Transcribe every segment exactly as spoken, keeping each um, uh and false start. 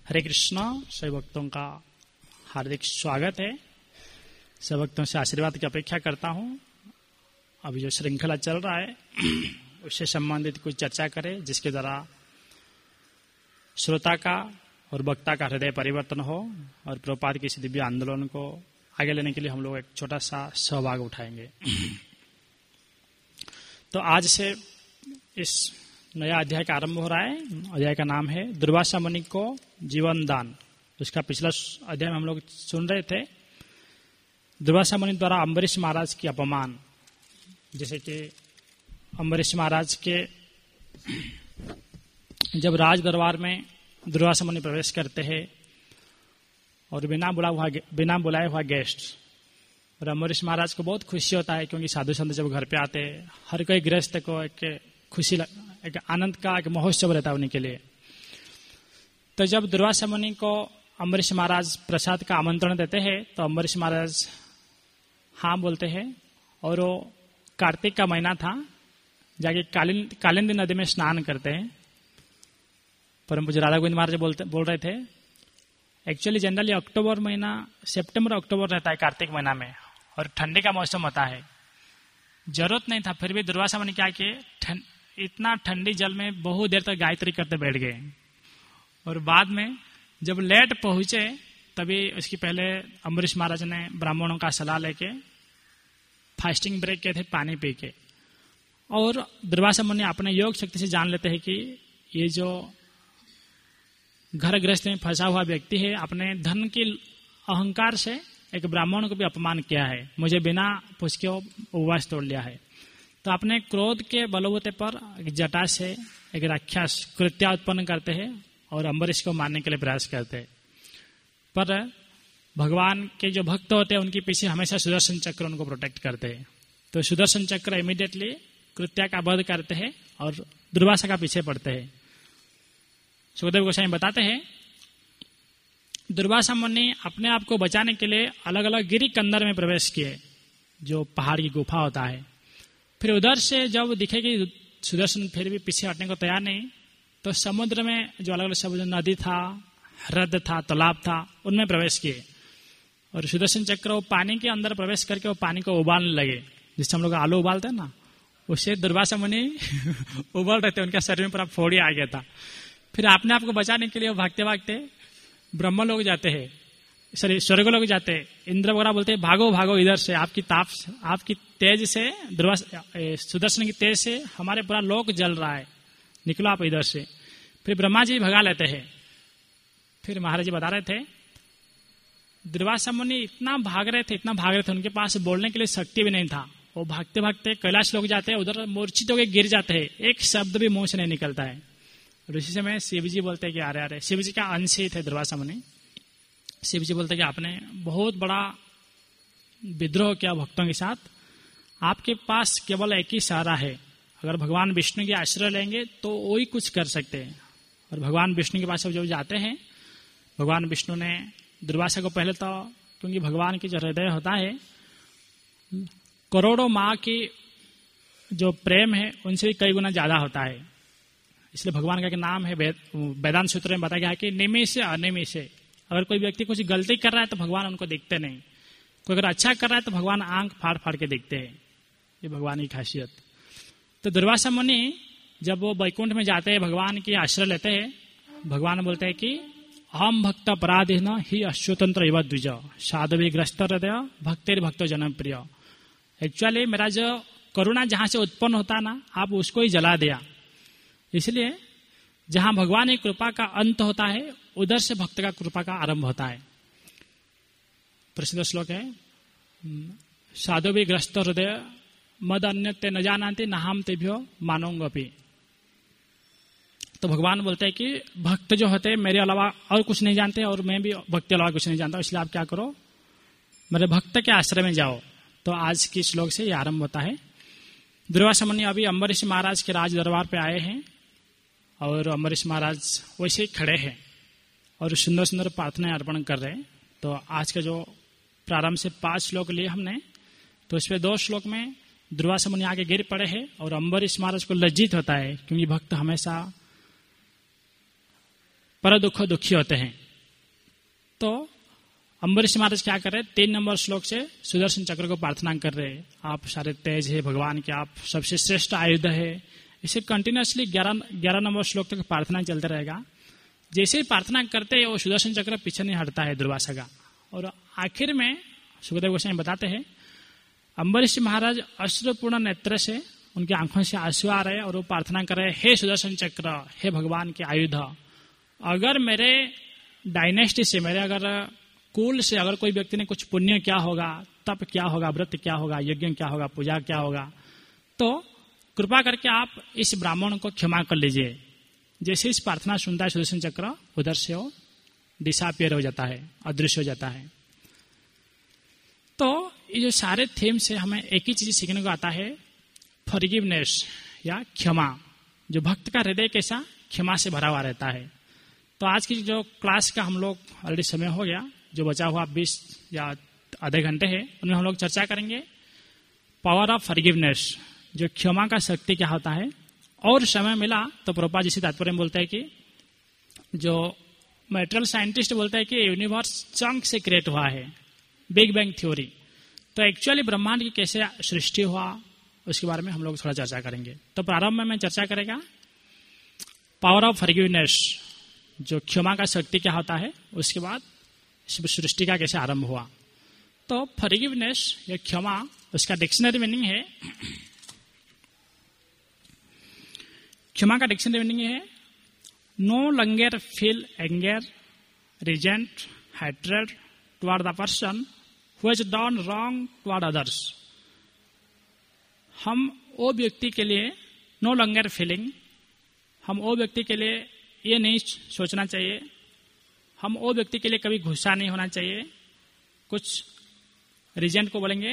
हरे कृष्णा। सभी भक्तों का हार्दिक स्वागत है। सब भक्तों से आशीर्वाद की अपेक्षा करता हूँ। अभी जो श्रृंखला चल रहा है उससे संबंधित कुछ चर्चा करें, जिसके द्वारा श्रोता का और वक्ता का हृदय परिवर्तन हो और प्रभुपाद के इस दिव्य आंदोलन को आगे लेने के लिए हम लोग एक छोटा सा सहभाग उठाएंगे। तो आज से इस नया अध्याय का आरंभ हो रहा है। अध्याय का नाम है दुर्वासा मुनि को जीवन दान। उसका पिछला अध्याय में हम लोग सुन रहे थे दुर्वासा मुनि द्वारा अम्बरीश महाराज की अपमान। जैसे कि अम्बरीश महाराज के जब राज दरबार में दुर्वासा मुनि प्रवेश करते हैं और बिना बुला हुआ बिना बुलाए हुआ गेस्ट, और अम्बरीश महाराज को बहुत खुशी होता है, क्योंकि साधु संत जब घर पे आते हैं हर कोई गृहस्थ को एक खुशी, एक आनंद का एक महोत्सव रहता है उन्हीं के लिए। तो जब दुर्वासा मुनि को अम्बरीश महाराज प्रसाद का आमंत्रण देते हैं तो अम्बरीश महाराज हाँ बोलते हैं, और वो कार्तिक का महीना था, जाके कालिंदी कालिंदी नदी में स्नान करते हैं। परम पूज्य राधा गोविंद महाराज बोलते बोल रहे थे एक्चुअली जनरली अक्टूबर महीना, सितंबर अक्टूबर रहता है कार्तिक महीना में, और ठंडी का मौसम होता है। जरूरत नहीं था, फिर भी दुर्वासा मुनि क्या किए, इतना ठंडी जल में बहुत देर तक गायत्री करते बैठ गए। और बाद में जब लेट पहुंचे तभी उसकी पहले अम्बरीश महाराज ने ब्राह्मणों का सलाह लेके फास्टिंग ब्रेक किए थे पानी पी के। और दुर्वासा मुनि अपने योग शक्ति से जान लेते हैं कि ये जो घर गृहस्थ में फंसा हुआ व्यक्ति है, अपने धन के अहंकार से एक ब्राह्मण को भी अपमान किया है, मुझे बिना पूछ के उपवास तोड़ लिया है। तो अपने क्रोध के बलबूते पर एक जटा से एक राक्षस कृत्या उत्पन्न करते हैं और अम्बरीश को मारने के लिए प्रयास करते हैं। पर भगवान के जो भक्त होते हैं उनके पीछे हमेशा सुदर्शन चक्र उनको प्रोटेक्ट करते हैं। तो सुदर्शन चक्र इमीडिएटली कृत्या का वध करते हैं और दुर्वासा का पीछे पड़ते हैं। सुखदेव गोस्वामी बताते हैं दुर्वासा मुनि अपने आप को बचाने के लिए अलग अलग गिरी कंदर में प्रवेश किए, जो पहाड़ की गुफा होता है। फिर उधर से जब दिखे कि सुदर्शन फिर भी पीछे हटने को तैयार नहीं, तो समुद्र में जो अलग अलग समुद्र नदी था, ह्रद था, तालाब था, उनमें प्रवेश किए। और सुदर्शन चक्र वो पानी के अंदर प्रवेश करके वो पानी को उबालने लगे, जिससे हम लोग आलू उबालते हैं ना, उससे दुर्वासा मुनि उबल रहे थे, उनका शरीर में पूरा फोड़ी आ गया था। फिर अपने आप को बचाने के लिए वो भागते भागते ब्रह्म लोग जाते हैं, सॉरी स्वर्ग लोग जाते हैं। इंद्र वगैरह बोलते हैं भागो भागो इधर से, आपकी ताप आपकी तेज से दुर्वासा सुदर्शन की तेज से हमारे पूरा लोक जल रहा है, निकलो आप इधर से। फिर ब्रह्मा जी भगा लेते हैं। फिर महाराज जी बता रहे थे दुर्वासा मुनि इतना भाग रहे थे इतना भाग रहे थे उनके पास बोलने के लिए शक्ति भी नहीं था। वो भागते भागते कैलाश लोग जाते हैं, उधर मूर्छित होकर गिर जाते हैं, एक शब्द भी मुंह से नहीं निकलता है। और इसी समय शिव जी बोलते हैं कि अरे अरे, शिव जी का अंश ही थे दुर्वासा मुनि। शिव जी बोलते कि आपने बहुत बड़ा विद्रोह किया भक्तों के साथ, आपके पास केवल एक ही सहारा है, अगर भगवान विष्णु के आश्रय लेंगे तो वही कुछ कर सकते हैं। और भगवान विष्णु के पास जब जाते हैं, भगवान विष्णु ने दुर्वासा को पहले तो, क्योंकि भगवान की जो हृदय होता है करोड़ों माँ की जो प्रेम है उनसे भी कई गुना ज्यादा होता है, इसलिए भगवान का नाम है वेदांत सूत्र में बताया गया है कि निमिष अनिमिष। अगर कोई व्यक्ति कुछ गलती कर रहा है तो भगवान उनको देखते नहीं, कोई अगर अच्छा कर रहा है तो भगवान आंख फाड़ फाड़ के देखते हैं, ये भगवान की खासियत। तो दुर्वासा मुनि जब वो वैकुंठ में जाते हैं, भगवान की आश्रय लेते हैं, भगवान बोलते हैं कि हम भक्त अपराधीन ही अश्वतंत्र एवं द्विज साधवी ग्रस्त हृदय भक्तिर भक्त जनप्रिय। एक्चुअली मेरा जो करुणा जहां से उत्पन्न होता ना, आप उसको ही जला दिया। इसलिए जहां भगवान की कृपा का अंत होता है उधर से भक्त का कृपा का आरंभ होता है। प्रसिद्ध श्लोक है साधु भी ग्रस्त हृदय मद अन्य न जानते न हम तेभ्यो मानोंगपि। तो भगवान बोलते हैं कि भक्त जो होते हैं मेरे अलावा और कुछ नहीं जानते, और मैं भी भक्त के अलावा कुछ नहीं जानता, इसलिए आप क्या करो, मेरे भक्त के आश्रय में जाओ। तो आज की श्लोक से ये आरंभ होता है। दुर्वासा मुनि अभी अम्बरीश महाराज के राज दरबार पे आए हैं, और अम्बरीश महाराज वैसे ही खड़े हैं और सुंदर सुंदर प्रार्थनाएं अर्पण कर रहे हैं। तो आज का जो प्रारंभ से पांच श्लोक लिए हमने, तो उसमें दो श्लोक में दुर्वासा मुनि आगे गिर पड़े हैं और अम्बरीश महाराज को लज्जित होता है, क्योंकि भक्त हमेशा पर दुख दुखी होते हैं। तो अम्बरीश महाराज क्या कर रहे, तीन नंबर श्लोक से सुदर्शन चक्र को प्रार्थना कर रहे, आप सारे तेज है भगवान के, आप सबसे श्रेष्ठ आयुध है। इसे कंटिन्यूसली ग्यारह ग्यारह नंबर श्लोक तक प्रार्थना चलता रहेगा। जैसे ही प्रार्थना करते हैं वो सुदर्शन चक्र पीछे नहीं हटता है दुर्वासा का। और आखिर में सुखदेव गोस्वामी बताते हैं, अम्बरीश महाराज अश्रुपूर्ण नेत्र से, उनकी आंखों से आंसू आ रहे और वो प्रार्थना कर रहे, हे सुदर्शन चक्र, हे भगवान के आयुध, अगर मेरे डायनेस्टी से, मेरे अगर कुल से अगर कोई व्यक्ति ने कुछ पुण्य क्या होगा, तप क्या होगा, व्रत क्या होगा, यज्ञ क्या होगा, पूजा क्या होगा, तो कृपा करके आप इस ब्राह्मण को क्षमा कर लीजिए। जैसे इस प्रार्थना सुनता है सुदर्शन चक्र, उधर से वो डिसअपीयर हो जाता है, अदृश्य हो जाता है। तो ये जो सारे थीम से हमें एक ही चीज सीखने को आता है, फॉरगिवनेस या क्षमा। जो भक्त का हृदय कैसा क्षमा से भरा हुआ रहता है। तो आज की जो क्लास का हम लोग ऑलरेडी समय हो गया, जो बचा हुआ बीस या आधे घंटे है, उनमें हम लोग चर्चा करेंगे पावर ऑफ फॉरगिवनेस, जो क्षमा का शक्ति क्या होता है। और समय मिला तो प्रभुपाद जी से तात्पर्य बोलते हैं कि जो मैटेरियल साइंटिस्ट बोलते हैं कि यूनिवर्स चंक से क्रिएट हुआ है, बिग बैंग थ्योरी। तो एक्चुअली ब्रह्मांड की कैसे सृष्टि हुआ उसके बारे में हम लोग थोड़ा चर्चा करेंगे। तो प्रारंभ में मैं चर्चा करेगा पावर ऑफ फॉरगिवनेस, जो क्षमा का शक्ति क्या होता है, उसके बाद सृष्टि का कैसे आरंभ हुआ। तो फॉरगिवनेस या क्षमा, उसका डिक्शनरी मीनिंग है, क्षमा का डिक्शनरी मीनिंग है no longer feel anger, resent, hatred toward the person who has done wrong toward others. हम वो व्यक्ति के लिए नो लॉन्गर फीलिंग, हम वो व्यक्ति के लिए ये नहीं सोचना चाहिए, हम वो व्यक्ति के लिए कभी गुस्सा नहीं होना चाहिए। कुछ रिजेंट को बोलेंगे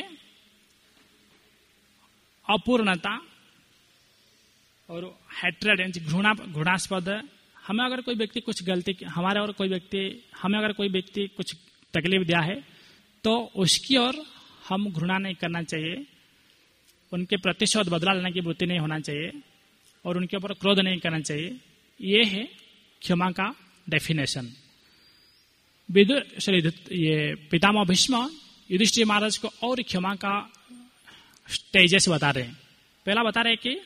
अपूर्णता, और हैट्रेड घृणा घृणास्पद। हमें अगर कोई व्यक्ति कुछ गलती, हमारे और कोई व्यक्ति हमें अगर कोई व्यक्ति कुछ तकलीफ दिया है तो उसकी ओर हम घृणा नहीं करना चाहिए, उनके प्रतिशोध बदला लेने की वृत्ति नहीं होना चाहिए, और उनके ऊपर क्रोध नहीं करना चाहिए। ये है क्षमा का डेफिनेशन। विदुर ये पितामह भीष्म युधिष्ठिर महाराज को और क्षमा का स्टेजेस बता रहे हैं। पहला बता रहे हैं कि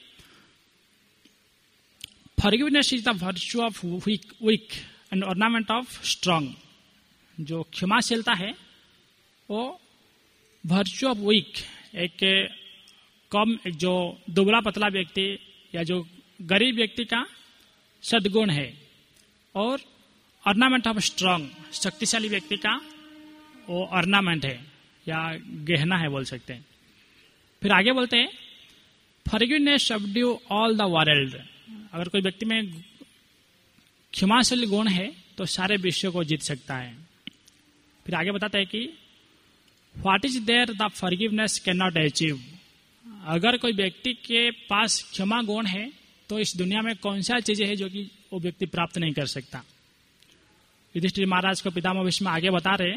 forgiveness is the virtue of weak weak and ornament of strong. जो क्षमाशीलता है वो वर्च्यू ऑफ वीक, एक कम, जो दुबला पतला व्यक्ति या जो गरीब व्यक्ति का सद्गुण है, और ऑर्नामेंट ऑफ स्ट्रांग, शक्तिशाली व्यक्ति का वो ऑर्नामेंट है या गहना है बोल सकते हैं। फिर आगे बोलते हैं forgiveness subdue all the world. अगर कोई व्यक्ति में क्षमाशील गुण है तो सारे विश्व को जीत सकता है। फिर आगे बताते हैं कि what is there the forgiveness can not achieve. अगर कोई व्यक्ति के पास क्षमा गुण है तो इस दुनिया में कौन सा चीजें है जो कि वो व्यक्ति प्राप्त नहीं कर सकता। युधिष्ठिर महाराज को पितामह भीष्म आगे बता रहे,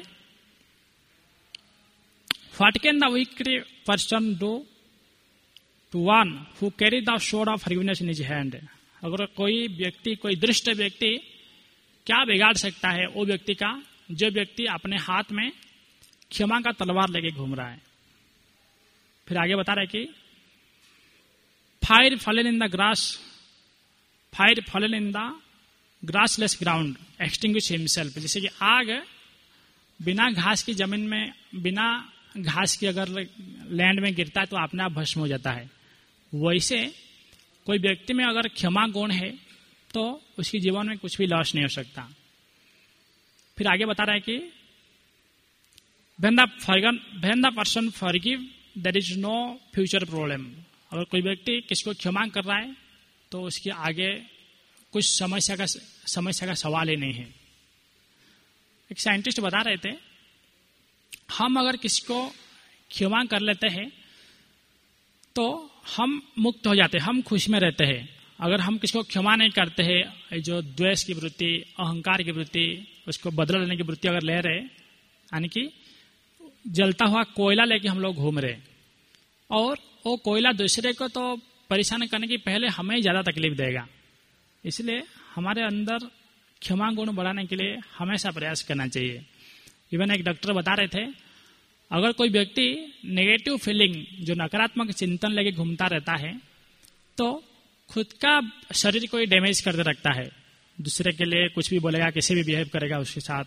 what can the weak person do to one who carry the sword of forgiveness in his hand. अगर कोई व्यक्ति, कोई दृष्ट व्यक्ति क्या बिगाड़ सकता है वो व्यक्ति का जो व्यक्ति अपने हाथ में क्षमा का तलवार लेके घूम रहा है। फिर आगे बता रहे कि fire fallen in the grass, fire fallen in the grassless ground extinguish himself. जैसे कि आग बिना घास की जमीन में, बिना घास की अगर लैंड में गिरता है तो अपने आप भस्म हो जाता है, वैसे कोई व्यक्ति में अगर क्षमा गुण है तो उसके जीवन में कुछ भी लॉस नहीं हो सकता। फिर आगे बता रहा है कि when the forgiven, when the person forgive, there is no future problem। अगर कोई व्यक्ति किसको क्षमा कर रहा है तो उसके आगे कुछ समस्या का समस्या का सवाल ही नहीं है। एक साइंटिस्ट बता रहे थे, हम अगर किसको क्षमा कर लेते हैं तो हम मुक्त हो जाते हैं, हम खुश में रहते हैं। अगर हम किसको क्षमा नहीं करते हैं, जो द्वेष की वृत्ति, अहंकार की वृत्ति, उसको बदला लेने की वृत्ति अगर ले रहे, यानी कि जलता हुआ कोयला लेके हम लोग घूम रहे, और वो कोयला दूसरे को तो परेशान करने की पहले हमें ज्यादा तकलीफ देगा। इसलिए हमारे अंदर क्षमा गुण बढ़ाने के लिए हमेशा प्रयास करना चाहिए। इवन एक डॉक्टर बता रहे थे, अगर कोई व्यक्ति नेगेटिव फीलिंग, जो नकारात्मक चिंतन लेके घूमता रहता है, तो खुद का शरीर को ही डैमेज करते रखता है, दूसरे के लिए कुछ भी बोलेगा, किसी भी बिहेव करेगा उसके साथ,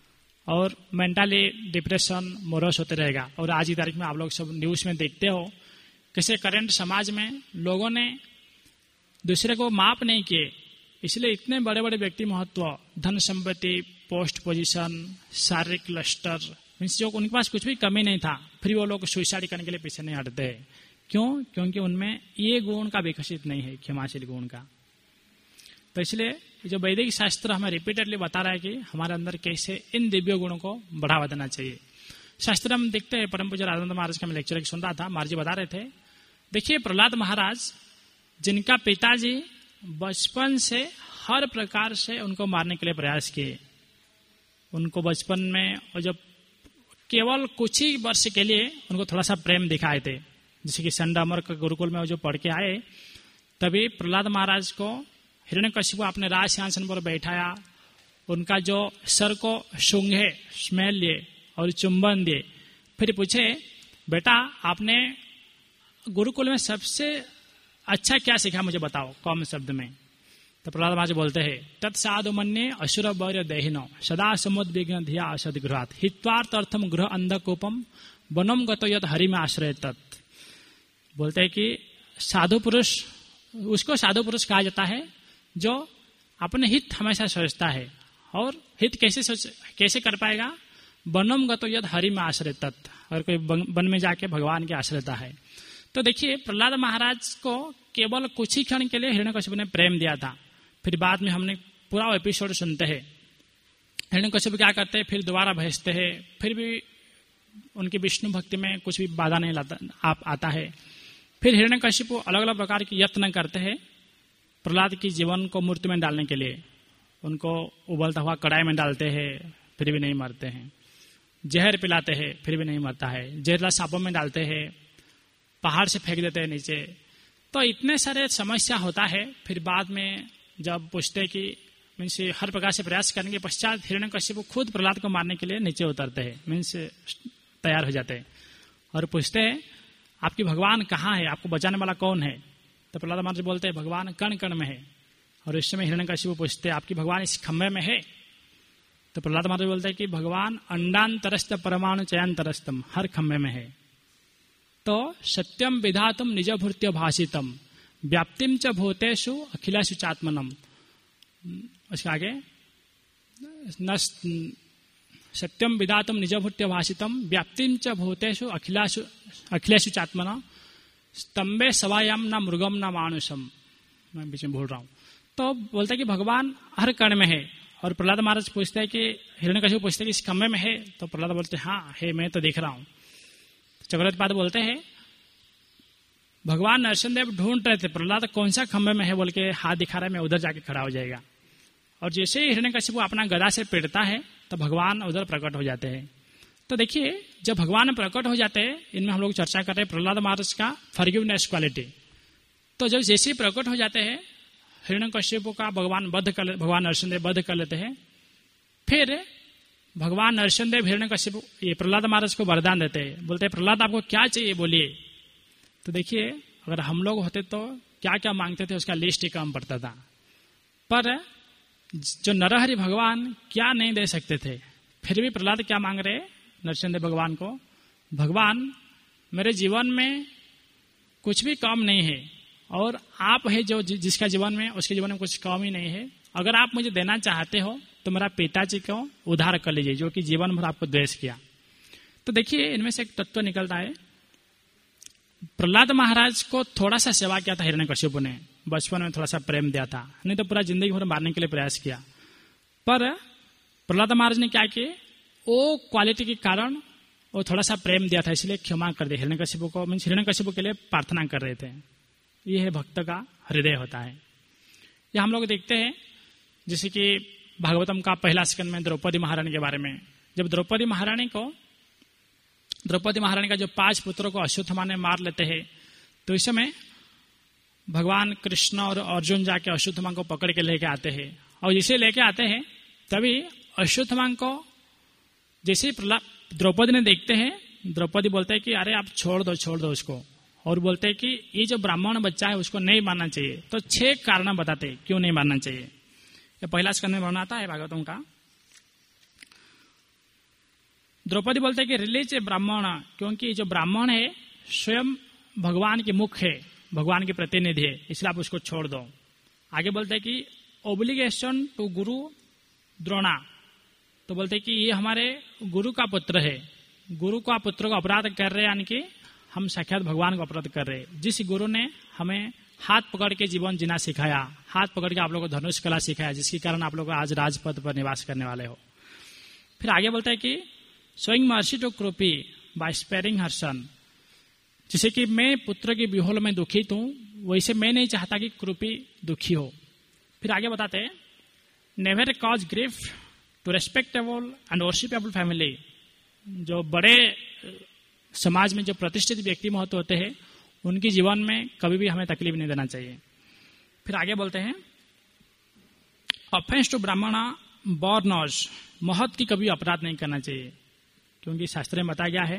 और मेंटली डिप्रेशन मोरस होते रहेगा। और आज की तारीख में आप लोग सब न्यूज में देखते हो कैसे करंट समाज में लोगों ने दूसरे को माफ नहीं किए, इसलिए इतने बड़े बड़े व्यक्ति महत्व, धन संपत्ति, पोस्ट पोजीशन, शारीरिक लस्टर, मीन्स जो उनके पास कुछ भी कमी नहीं था, फिर वो लोग सुसाइड करने के लिए पीछे नहीं हटते। क्यों? क्योंकि उनमें ये गुण का विकसित नहीं है, क्षमाशील गुण का। तो इसलिए जो वैदिक शास्त्र हमें रिपीटेडली बता रहा है कि हमारे अंदर कैसे इन दिव्य गुणों को बढ़ावा देना चाहिए। शास्त्र हम देखते हैं, परम पूज्य राधानंद महाराज का मैं लेक्चर सुन रहा था, महाराज जी बता रहे थे, देखिए प्रहलाद महाराज जिनका पिताजी बचपन से हर प्रकार से उनको मारने के लिए प्रयास किए, उनको बचपन में, और जब केवल कुछ ही वर्ष के लिए उनको थोड़ा सा प्रेम दिखाए थे, जैसे कि संडामर गुरुकुल में जो पढ़ के आए, तभी प्रहलाद महाराज को हिरण्यकशिपु अपने राज सिंहासन पर बैठाया, उनका जो सर को सूंघे, स्मेल लिए और चुंबन दिए, फिर पूछे, बेटा आपने गुरुकुल में सबसे अच्छा क्या सीखा, मुझे बताओ कम शब्द में। तो प्रहलाद महाराज बोलते हैं, तत्साधु मन्ये असुर वैर देहिनो सदा समुद्विग्न धिया असद गृहात हित्वार्थ अर्थम गृह अंधकोपम वनम गतो यत हरि में आश्रय तत्। बोलते हैं कि साधु पुरुष, उसको साधु पुरुष कहा जाता है जो अपने हित हमेशा सोचता है, और हित कैसे सोच कैसे कर पाएगा, वनम गतो यत हरि में आश्रय तत्, और कोई वन में जाके भगवान के आश्रयता है। तो देखिए प्रहलाद महाराज को केवल कुछ ही क्षण के लिए हिरण्यकशिपु ने प्रेम दिया था, फिर बाद में हमने पूरा एपिसोड सुनते हैं, हिरण्यकशिपु क्या करते हैं, फिर दोबारा भेजते हैं, फिर भी उनकी विष्णु भक्ति में कुछ भी बाधा नहीं लाता आप आता है। फिर हिरण्यकशिपु अलग अलग प्रकार के यत्न करते हैं प्रहलाद की जीवन को मृत्यु में डालने के लिए, उनको उबलता हुआ कढ़ाई में डालते हैं, फिर भी नहीं मरते हैं, जहर पिलाते हैं, फिर भी नहीं मरता है, जहरीला सांपों में डालते हैं, पहाड़ से फेंक देते हैं नीचे। तो इतने सारे समस्या होता है, फिर बाद में जब पूछते कि मीन्स हर प्रकार से प्रयास करने के पश्चात हिरण्यकशिपु खुद प्रहलाद को मारने के लिए नीचे उतरते हैं, मीन्स तैयार हो जाते हैं, और पूछते हैं आपकी भगवान कहाँ है, आपको बचाने वाला कौन है। तो प्रहलाद महाराज बोलते हैं भगवान कण कण में है, और इस समय हिरण्यकशिपु पूछते हैं आपकी भगवान इस खंभे में है। तो प्रहलाद महाराज बोलते हैं कि भगवान अंडांतरस्त परमाणु चयांतरस्तम, हर खंभे में है। तो सत्यम विधातुम निजभूत्य भाषितम व्याप्तिम च भूतेषु अखिलेषु चात्मनम, उसके आगे सत्यम विधातुम निजभूत्य भाषितम व्याप्तिम च भूतेषु अखिलेषु अखिलेषु चात्मना स्तंभे सवायाम न मृगम न मानुषम, मैं बीच में भूल रहा हूँ। तो बोलता है कि भगवान हर कण में है, और प्रहलाद महाराज पूछते हैं कि हिरण्यकशिपु पूछते हैं कि इस खंभे में है, तो प्रहलाद बोलते हैं हाँ है, मैं तो देख रहा हूँ। चक्रवर्तीपाद बोलते हैं भगवान नरसिंहदेव ढूंढ रहे थे प्रहलाद कौन सा खंभे में है, बोल के हाथ दिखा रहा है, मैं उधर जाके खड़ा हो जाएगा, और जैसे ही हिरण्यकशिपु अपना गदा से पीटता है तो भगवान उधर प्रकट हो जाते हैं। तो देखिए जब भगवान प्रकट हो जाते हैं, इनमें हम लोग चर्चा कर रहे हैं प्रहलाद महाराज का फॉरगिवनेस क्वालिटी। तो जब जैसे ही प्रकट हो जाते हैं हिरण्यकशिपु का भगवान वध कर भगवान नरसिंहदेव वध कर लेते हैं, फिर भगवान नरसिंहदेव हिरण्यकशिपु ये प्रहलाद महाराज को वरदान देते हैं, बोलते हैं प्रहलाद आपको क्या चाहिए बोलिए। तो देखिए अगर हम लोग होते तो क्या क्या मांगते थे उसका लिस्ट ही कम पड़ता था, पर जो नरहरि भगवान क्या नहीं दे सकते थे, फिर भी प्रहलाद क्या मांग रहे नरसिंहदेव भगवान को, भगवान मेरे जीवन में कुछ भी कम नहीं है, और आप है जो जिसका जीवन में उसके जीवन में कुछ कम ही नहीं है, अगर आप मुझे देना चाहते हो तो मेरा पिताजी को उद्धार कर लीजिए जो कि जीवन भर आपको द्वेष किया। तो देखिए इनमें से एक तत्व निकलता है, प्रहलाद महाराज को थोड़ा सा सेवा किया था हिरण्यकशिपु ने, बचपन में थोड़ा सा प्रेम दिया था, नहीं तो पूरा जिंदगी भर मारने के लिए प्रयास किया। पर प्रहलाद महाराज ने क्या किया, वो क्वालिटी के कारण वो थोड़ा सा प्रेम दिया था, इसलिए क्षमा कर दिया हिरण्यकशिपु को, मीन्स हिरण्यकशिपु के लिए प्रार्थना कर रहे थे। ये है भक्त का हृदय होता है। ये हम लोग देखते हैं जैसे कि भागवतम का पहला स्कंद में द्रौपदी महारानी के बारे में, जब द्रौपदी महारानी को द्रौपदी महारानी का जो पांच पुत्रों को अश्वत्थामा ने मार लेते हैं, तो इस समय भगवान कृष्ण और अर्जुन जाके अश्वत्थामा को पकड़ के लेके आते हैं, और जिसे लेके आते हैं तभी अश्वत्थामा को जैसे ही प्रहलाद द्रौपदी ने देखते हैं, द्रौपदी बोलते हैं कि अरे आप छोड़ दो छोड़ दो उसको, और बोलते हैं कि ये जो ब्राह्मण बच्चा है उसको नहीं मारना चाहिए। तो छह कारण बताते क्यों नहीं मारना चाहिए। ये पहला स्कंद में वर्णन आता है भागवतम का। द्रौपदी बोलते हैं कि रिलीज ब्राह्मण, क्योंकि जो ब्राह्मण है स्वयं भगवान के मुख है, भगवान के प्रतिनिधि है, इसलिए आप उसको छोड़ दो। आगे बोलते हैं कि ओब्लिगेशन टू गुरु द्रोणा, तो बोलते हैं कि ये हमारे गुरु का पुत्र है, गुरु का पुत्र को अपराध कर रहे हैं, यानी कि हम साक्षात भगवान को अपराध कर रहे हैं। जिस गुरु ने हमें हाथ पकड़ के जीवन जीना सिखाया, हाथ पकड़ के आप लोगों को धनुष कला सिखाया, जिसके कारण आप लोग आज राजपद पर निवास करने वाले हो। फिर आगे बोलता है कि स्वयं महर्षि to Kripi by sparing her son, जैसे कि मैं पुत्र की विहोल में दुखित हूं, वैसे मैं नहीं चाहता कि कृपी दुखी हो। फिर आगे बताते हैं never cause grief to respectable and worshipable family, जो बड़े समाज में जो प्रतिष्ठित व्यक्ति महत्व होते हैं उनके जीवन में कभी भी हमें तकलीफ नहीं देना चाहिए। फिर आगे बोलते हैं ऑफेंस टू ब्राह्मणा बॉर्नॉज, महत की कभी अपराध नहीं करना चाहिए, क्योंकि शास्त्र में बताया गया है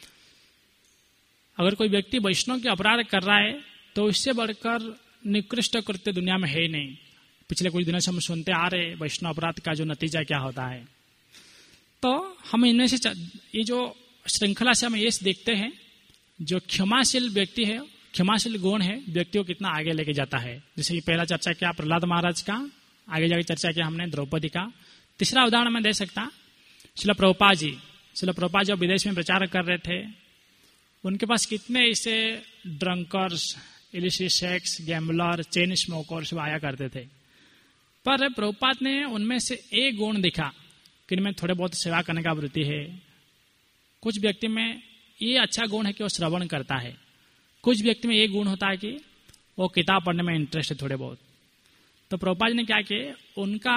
अगर कोई व्यक्ति वैष्णव के अपराध कर रहा है तो इससे बढ़कर निकृष्ट कृत्य दुनिया में है ही नहीं। पिछले कुछ दिनों से हम सुनते आ रहे वैष्णव अपराध का जो नतीजा क्या होता है। तो हम इनमें से ये जो श्रृंखला से हम ये देखते हैं जो क्षमाशील व्यक्ति है, क्षमाशील गुण है, व्यक्ति को कितना आगे लेके जाता है। जैसे कि पहला चर्चा किया प्रहलाद महाराज का, आगे जाके चर्चा किया हमने द्रौपदी का। तीसरा उदाहरण मैं दे सकता श्रील प्रभुपाद जी। श्रील प्रभुपाद जब विदेश में प्रचार कर रहे थे, उनके पास कितने ऐसे drunkards, illicit sex, gambler, chain smoker सब आया करते थे, पर प्रभुपाद ने उनमें से एक गुण दिखा कि इनमें थोड़े बहुत सेवा करने का वृत्ति है। कुछ व्यक्ति में ये अच्छा गुण है कि वो श्रवण करता है, कुछ व्यक्ति में ये गुण होता है कि वो किताब पढ़ने में इंटरेस्ट है थोड़े बहुत। तो प्रभुपाद ने क्या किया, उनका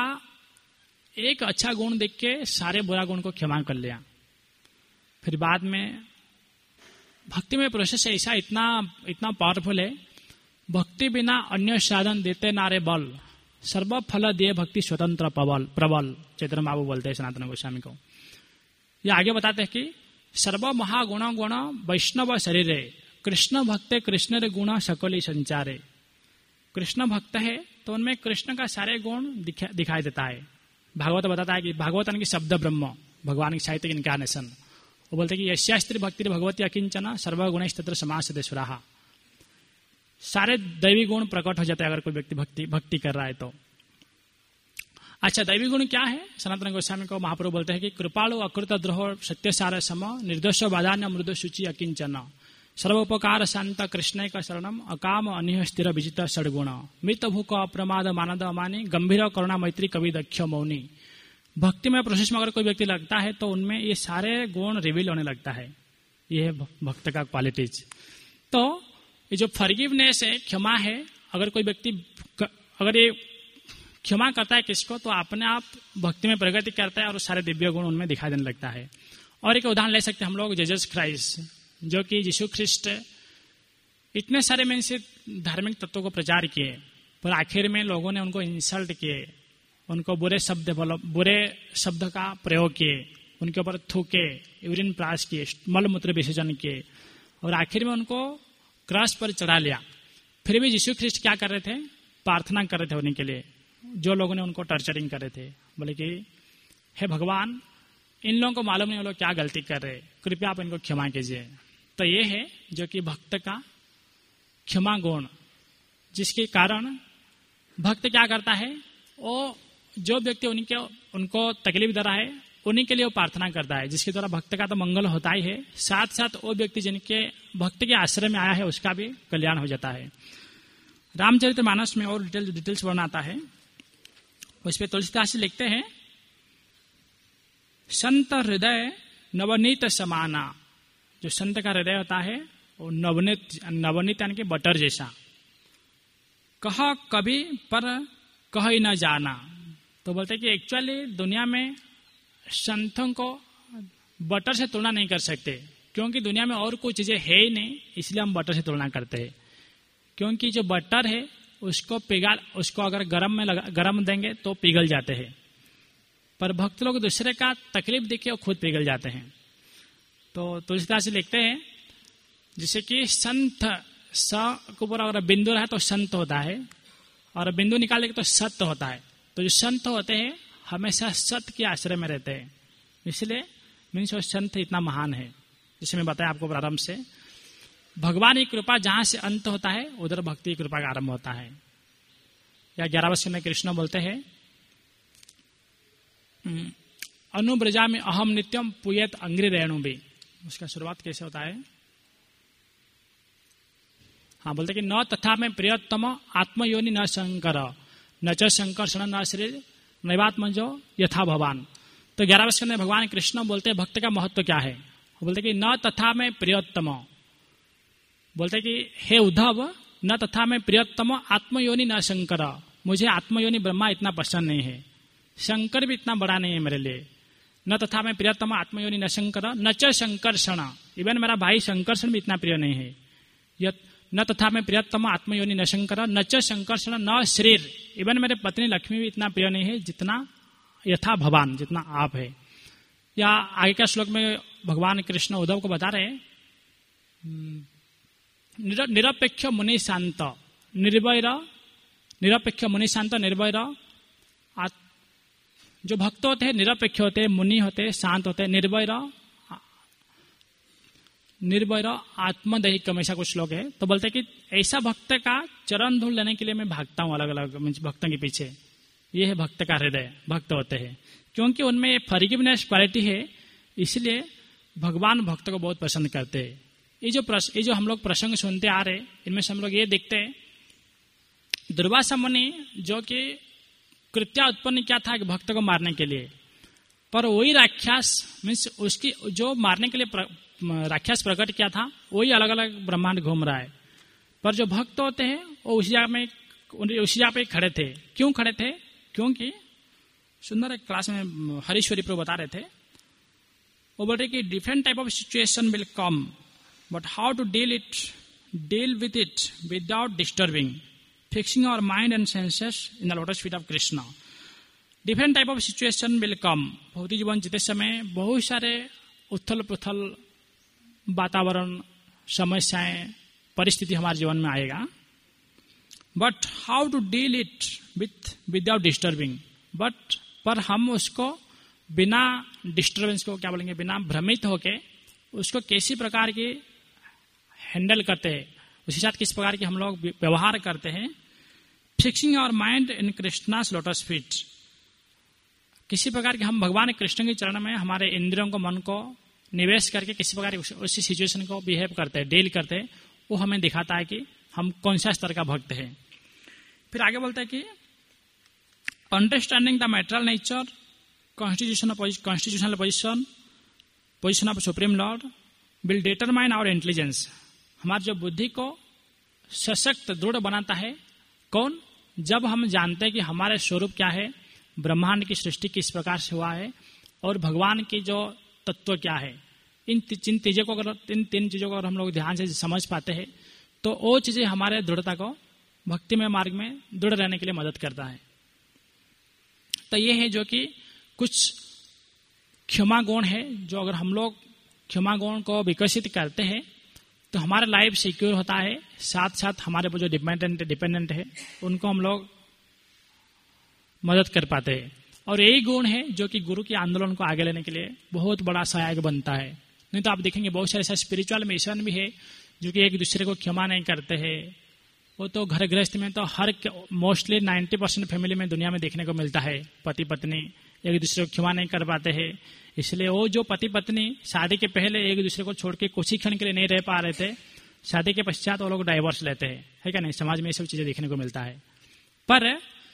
एक अच्छा गुण देख के सारे बुरा गुण को क्षमा कर लिया। फिर बाद में भक्ति में प्रोसेस ऐसा इतना इतना पावरफुल है, भक्ति बिना अन्य साधन देते नारे बल, सर्व फल दिए भक्ति स्वतंत्र प्रबल प्रबल चैतन्य बाबू बोलते हैं सनातन गोस्वामी को। ये आगे बताते हैं कि सर्व महागुण गुण वैष्णव शरीरे कृष्ण भक्ते कृष्ण रे गुण सकली संचारे। कृष्ण भक्त है तो उनमें कृष्ण का सारे गुण दिखा, दिखाई देता है। भागवत बताता है कि भागवतन की शब्द ब्रह्म, भगवान की साहित्य की इनकारनेशन। वो बोलते हैं कि यस्यास्त्री भक्ति भगवती अकिंचन सर्वगुणेश तत्र समासदेश्वराः, सारे दैवी गुण प्रकट हो जाते हैं अगर कोई व्यक्ति भक्ति भक्ति कर रहा है तो। अच्छा, दैवी गुण क्या है? सनातन गोस्वामी को महाप्रभु बोलते हैं कि कृपालु अकृत द्रोह सत्यसार सम निर्दोष बाधान्य मृदु शुचि अकिंचन सर्वोपकार शांत कृष्ण का शरणम अकाम अनिह स्थिर विजित षडगुण मृत भूक अप्रमाद मानद अमानी गंभीर करुणा मैत्री कवि दक्ष मौनी। भक्ति में प्रोसेस में अगर कोई व्यक्ति लगता है तो उनमें ये सारे गुण रिवील होने लगता है। ये है भक्त का क्वालिटीज। तो ये जो फॉरगिवनेस है, क्षमा है, अगर कोई व्यक्ति अगर ये क्षमा करता है किसको तो अपने आप भक्ति में प्रगति करता है और सारे दिव्य गुण उनमें दिखाई देने लगता है। और एक उदाहरण ले सकते हैं हम लोग जीसस क्राइस्ट, जो कि यीशु ख्रिस्ट इतने सारे में से धार्मिक तत्वों को प्रचार किए, पर आखिर में लोगों ने उनको इंसल्ट किए, उनको बुरे शब्द बुरे शब्द का प्रयोग किए, उनके ऊपर थूके, यूरिन पास किए, मलमूत्र विसर्जन किए और आखिर में उनको क्रॉस पर चढ़ा लिया। फिर भी यीशु ख्रिस्ट क्या कर रहे थे? प्रार्थना कर रहे थे उन्हीं के लिए जो लोगों ने उनको टर्चरिंग कर रहे थे। बोले कि हे भगवान, इन लोगों को मालूम नहीं वो लोग क्या गलती कर रहे, कृपया आप इनको क्षमा कीजिए। तो ये है जो कि भक्त का क्षमा गुण, जिसके कारण भक्त क्या करता है, वो जो व्यक्ति उनके उनको तकलीफ दे रहा है उन्हीं के लिए वो प्रार्थना करता है, जिसके द्वारा भक्त का तो मंगल होता ही है, साथ साथ वो व्यक्ति जिनके भक्त के आश्रय में आया है उसका भी कल्याण हो जाता है। रामचरितमानस में और डिटेल डिटेल्स वर्णन आता है, उस पर तुलसीदास लिखते हैं संत हृदय नवनीत समाना। जो संत का हृदय होता है वो नवनीत नवनीत यानी कि बटर जैसा। कह कभी पर कह ही न जाना। तो बोलते कि एक्चुअली दुनिया में संतों को बटर से तुलना नहीं कर सकते, क्योंकि दुनिया में और कोई चीजें है ही नहीं, इसलिए हम बटर से तुलना करते हैं। क्योंकि जो बटर है उसको पिघल उसको अगर गर्म में लगा गर्म देंगे तो पिघल जाते हैं, पर भक्त लोग दूसरे का तकलीफ देख के वो खुद पिघल जाते हैं। तो तुलसीदास जी लिखते हैं जैसे कि संत स को पूरा अगर बिंदु रहा तो संत होता है, और बिंदु निकाल के तो सत्य होता है। तो जो संत होते हैं हमेशा सत्य के आश्रय में रहते हैं, इसलिए मीन्स वो संत इतना महान है। जैसे मैं बताया आपको प्रारंभ से, भगवान की कृपा जहां से अंत होता है उधर भक्ति की कृपा का आरंभ होता है। या ग्यारह वर्ष में कृष्ण बोलते हैं अनुब्रजा में अहम नित्यम पुयत अंग्री रेणु भी। उसका शुरुआत कैसे होता है? हाँ, बोलते कि न तथा में प्रियतम आत्मयोनि न शंकर न च शंकर न श्री नैवात्मजो यथा भगवान। तो ग्यारह वर्ष में भगवान कृष्ण बोलते हैं भक्त का महत्व क्या है। बोलते कि न तथा में प्रियतम, बोलते कि हे उद्धव न तथा में प्रियतम आत्मयोनि न शंकर, मुझे आत्मयोनि ब्रह्मा इतना पसंद नहीं है, शंकर भी इतना बड़ा नहीं है मेरे लिए। न तथा में प्रियतम आत्मयोनि न शंकर न च शंकरषण, इवन मेरा भाई शंकरषण भी इतना प्रिय नहीं है। न तथा में प्रियतम आत्मयोनि न शंकर न च शंकरषण न शरीर, इवन मेरे पत्नी लक्ष्मी भी इतना प्रिय नहीं है जितना यथा भगवान, जितना आप है। या आगे का श्लोक में भगवान कृष्ण उद्धव को बता रहे निरपेक्ष मुनि शांत निर्भय, निरपेक्ष मुनि शांत निर्भय, जो भक्त होते हैं निरपेक्ष होते हैं, मुनि होते हैं, शांत होते हैं, निर्भय निर्भय आत्मदैहिक ऐसा कुछ लोग है। तो बोलते हैं कि ऐसा भक्त का चरण धूल लेने के लिए मैं भागता हूँ अलग अलग भक्तों के पीछे। ये है भक्त का हृदय, भक्त होते हैं क्योंकि उनमें फॉरगिवनेस क्वालिटी है, इसलिए भगवान भक्त को बहुत पसंद करते हैं। ये जो प्रस, ये जो हम लोग प्रसंग सुनते आ रहे इनमें से हम लोग ये देखते हैं दुर्वासा मुनि जो कि कृत्या उत्पन्न किया था भक्त को मारने के लिए, पर वही राक्षस मीन्स उसकी जो मारने के लिए प्र, राक्षस प्रकट किया था वही अलग अलग ब्रह्मांड घूम रहा है। पर जो भक्त होते हैं वो उसी जगह में उसी जगह पे खड़े थे। क्यों खड़े थे? क्योंकि सुंदर एक क्लास में हरीश्वरी प्रभु बता रहे थे, वो बोल रहे कि different type of situation will come but how to deal it deal with it without disturbing fixing our mind and senses in the lotus feet of Krishna. Different type of situation will come, भौतिक जीवन जीते समय बहुत सारे उथल पुथल वातावरण समस्याएं परिस्थिति हमारे जीवन में आएगा, but how to deal it with without disturbing, but पर हम उसको बिना डिस्टर्बेंस को क्या बोलेंगे बिना भ्रमित होके उसको किसी प्रकार की हैंडल करते हैं, उसके साथ किस प्रकार की हम लोग व्यवहार करते हैं। Fixing our mind in Krishna's lotus feet, किसी प्रकार के हम भगवान कृष्ण के चरण में हमारे इंद्रियों को मन को निवेश करके किसी प्रकार उसी सिचुएशन को बिहेव करते हैं, डील करते हैं, वो हमें दिखाता है कि हम कौन सा स्तर का भक्त है। फिर आगे बोलता है कि understanding the material nature constitutional constitutional position position of supreme lord will determine our intelligence, हमारी जो बुद्धि को सशक्त दृढ़ बनाता है। कौन? जब हम जानते हैं कि हमारे स्वरूप क्या है, ब्रह्मांड की सृष्टि किस प्रकार से हुआ है और भगवान की जो तत्व क्या है, इन तीन चीजों को अगर इन तीन चीजों को अगर हम लोग ध्यान से समझ पाते हैं तो वो चीजें हमारे दृढ़ता को भक्ति में मार्ग में दृढ़ रहने के लिए मदद करता है। तो ये है जो कि कुछ क्षमा गुण है, जो अगर हम लोग क्षमा गुण को विकसित करते हैं तो हमारा लाइफ सिक्योर होता है, साथ साथ हमारे जो डिपेंडेंट डिपेंडेंट है उनको हम लोग मदद कर पाते हैं। और यही गुण है जो कि गुरु के आंदोलन को आगे लेने के लिए बहुत बड़ा सहायक बनता है। नहीं तो आप देखेंगे बहुत सारे ऐसा स्पिरिचुअल मिशन भी है जो कि एक दूसरे को क्षमा नहीं करते हैं। वो तो घर गृहस्थ में तो हर मोस्टली नाइन्टी परसेंट फैमिली में दुनिया में देखने को मिलता है, पति पत्नी एक दूसरे को क्षमा नहीं कर पाते हैं। इसलिए वो जो पति पत्नी शादी के पहले एक दूसरे को छोड़ के कुछ ही क्षण के लिए नहीं रह पा रहे थे, शादी के पश्चात वो लोग डाइवोर्स लेते हैं, है क्या नहीं? समाज में ये सब चीजें देखने को मिलता है। पर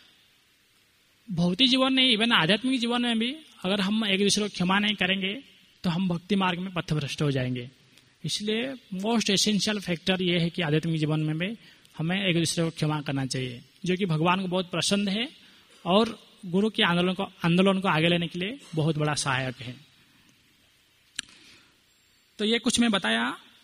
भौतिक जीवन में इवन आध्यात्मिक जीवन में भी अगर हम एक दूसरे को क्षमा नहीं करेंगे तो हम भक्ति मार्ग में पथभ्रष्ट हो जाएंगे। इसलिए मोस्ट एसेंशियल फैक्टर ये है कि आध्यात्मिक जीवन में भी हमें एक दूसरे को क्षमा करना चाहिए, जो कि भगवान को बहुत पसंद है और गुरु के आंदोलन को आंदोलन को आगे लेने के लिए बहुत बड़ा सहायक है। तो ये कुछ मैं बताया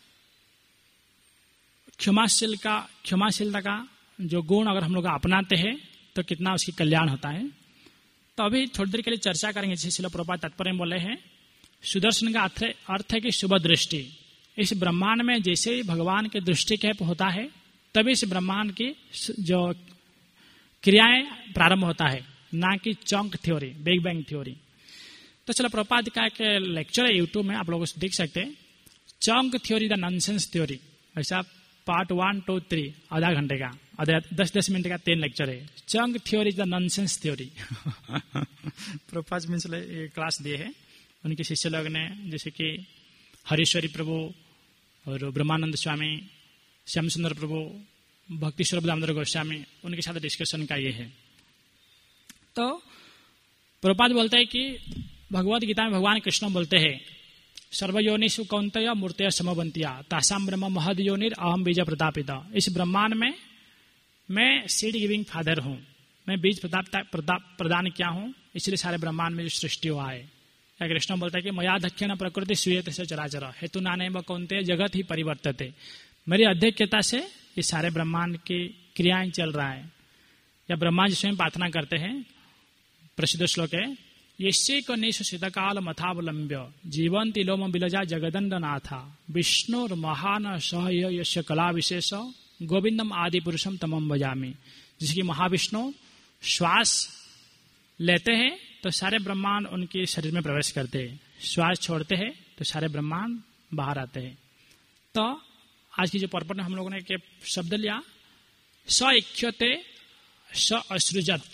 क्षमाशील का क्षमाशीलता का जो गुण अगर हम लोग अपनाते हैं तो कितना उसकी कल्याण होता है। तो अभी थोड़ी देर के लिए चर्चा करेंगे, जैसे श्रील प्रभुपाद तात्पर्य में बोले हैं, सुदर्शन का अर्थ है कि शुभ दृष्टि। इस ब्रह्मांड में जैसे ही भगवान के दृष्टिक्षेप होता है तभी इस ब्रह्मांड की जो क्रियाएं प्रारंभ होता है, ना कि चौंक थ्योरी, बिग बैंग थ्योरी। तो चलो प्रभुपाद का एक लेक्चर है यूट्यूब में, आप लोग उसे देख सकते हैं, chunk theory the nonsense theory. ऐसा पार्ट वन टू थ्री आधा घंटे का, आधा दस दस मिनट का तीन लेक्चर है, chunk theory the nonsense theory. Prabhupada Mishra ये क्लास दिए है, उनके शिष्य लोग ने, जैसे कि हरीश्वरी प्रभु और ब्रह्मानंद स्वामी, श्याम सुंदर प्रभु, भक्ति स्वरूप दामोदर गोस्वामी, उनके साथ डिस्कशन का ये है। तो प्रभुपाद बोलते हैं कि भगवद गीता में भगवान कृष्ण बोलते हैं, सर्वयोनिषु कौन्तेय मूर्तय समवंतिया तासाम ब्रह्म महद योनिर अहम बीज प्रतापिता। इस ब्रह्मांड में मैं सीड गिविंग फादर हूँ, मैं बीज प्रताप प्रदान किया हूँ, इसलिए सारे ब्रह्मांड में जो सृष्टि हुआ है। या कृष्ण बोलता है कि मया धक्यन प्रकृति श्रूयते से चराचर हेतु नाने व कौन्तेय जगत ही परिवर्तते। मेरी अध्यक्षता से ये सारे ब्रह्मांड की क्रियाएं चल रहा है। या ब्रह्मा जी स्वयं प्रार्थना करते हैं, प्रसिद्ध श्लोक है, यश्चैकनेषु शीतकाल मथावलंब्य जीवंति लोम बिलजा जगदंड नाथा विष्णुर महान सह यस्य कला विशेष गोविंदम आदि पुरुषम तमम भजामि। जिसकी महाविष्णु श्वास लेते हैं तो सारे ब्रह्मांड उनके शरीर में प्रवेश करते हैं, श्वास छोड़ते हैं तो सारे ब्रह्मांड बाहर आते हैं। तो आज की जो पर्पट में हम लोगों ने के शब्द लिया, स इक्ष्यते स असृजत,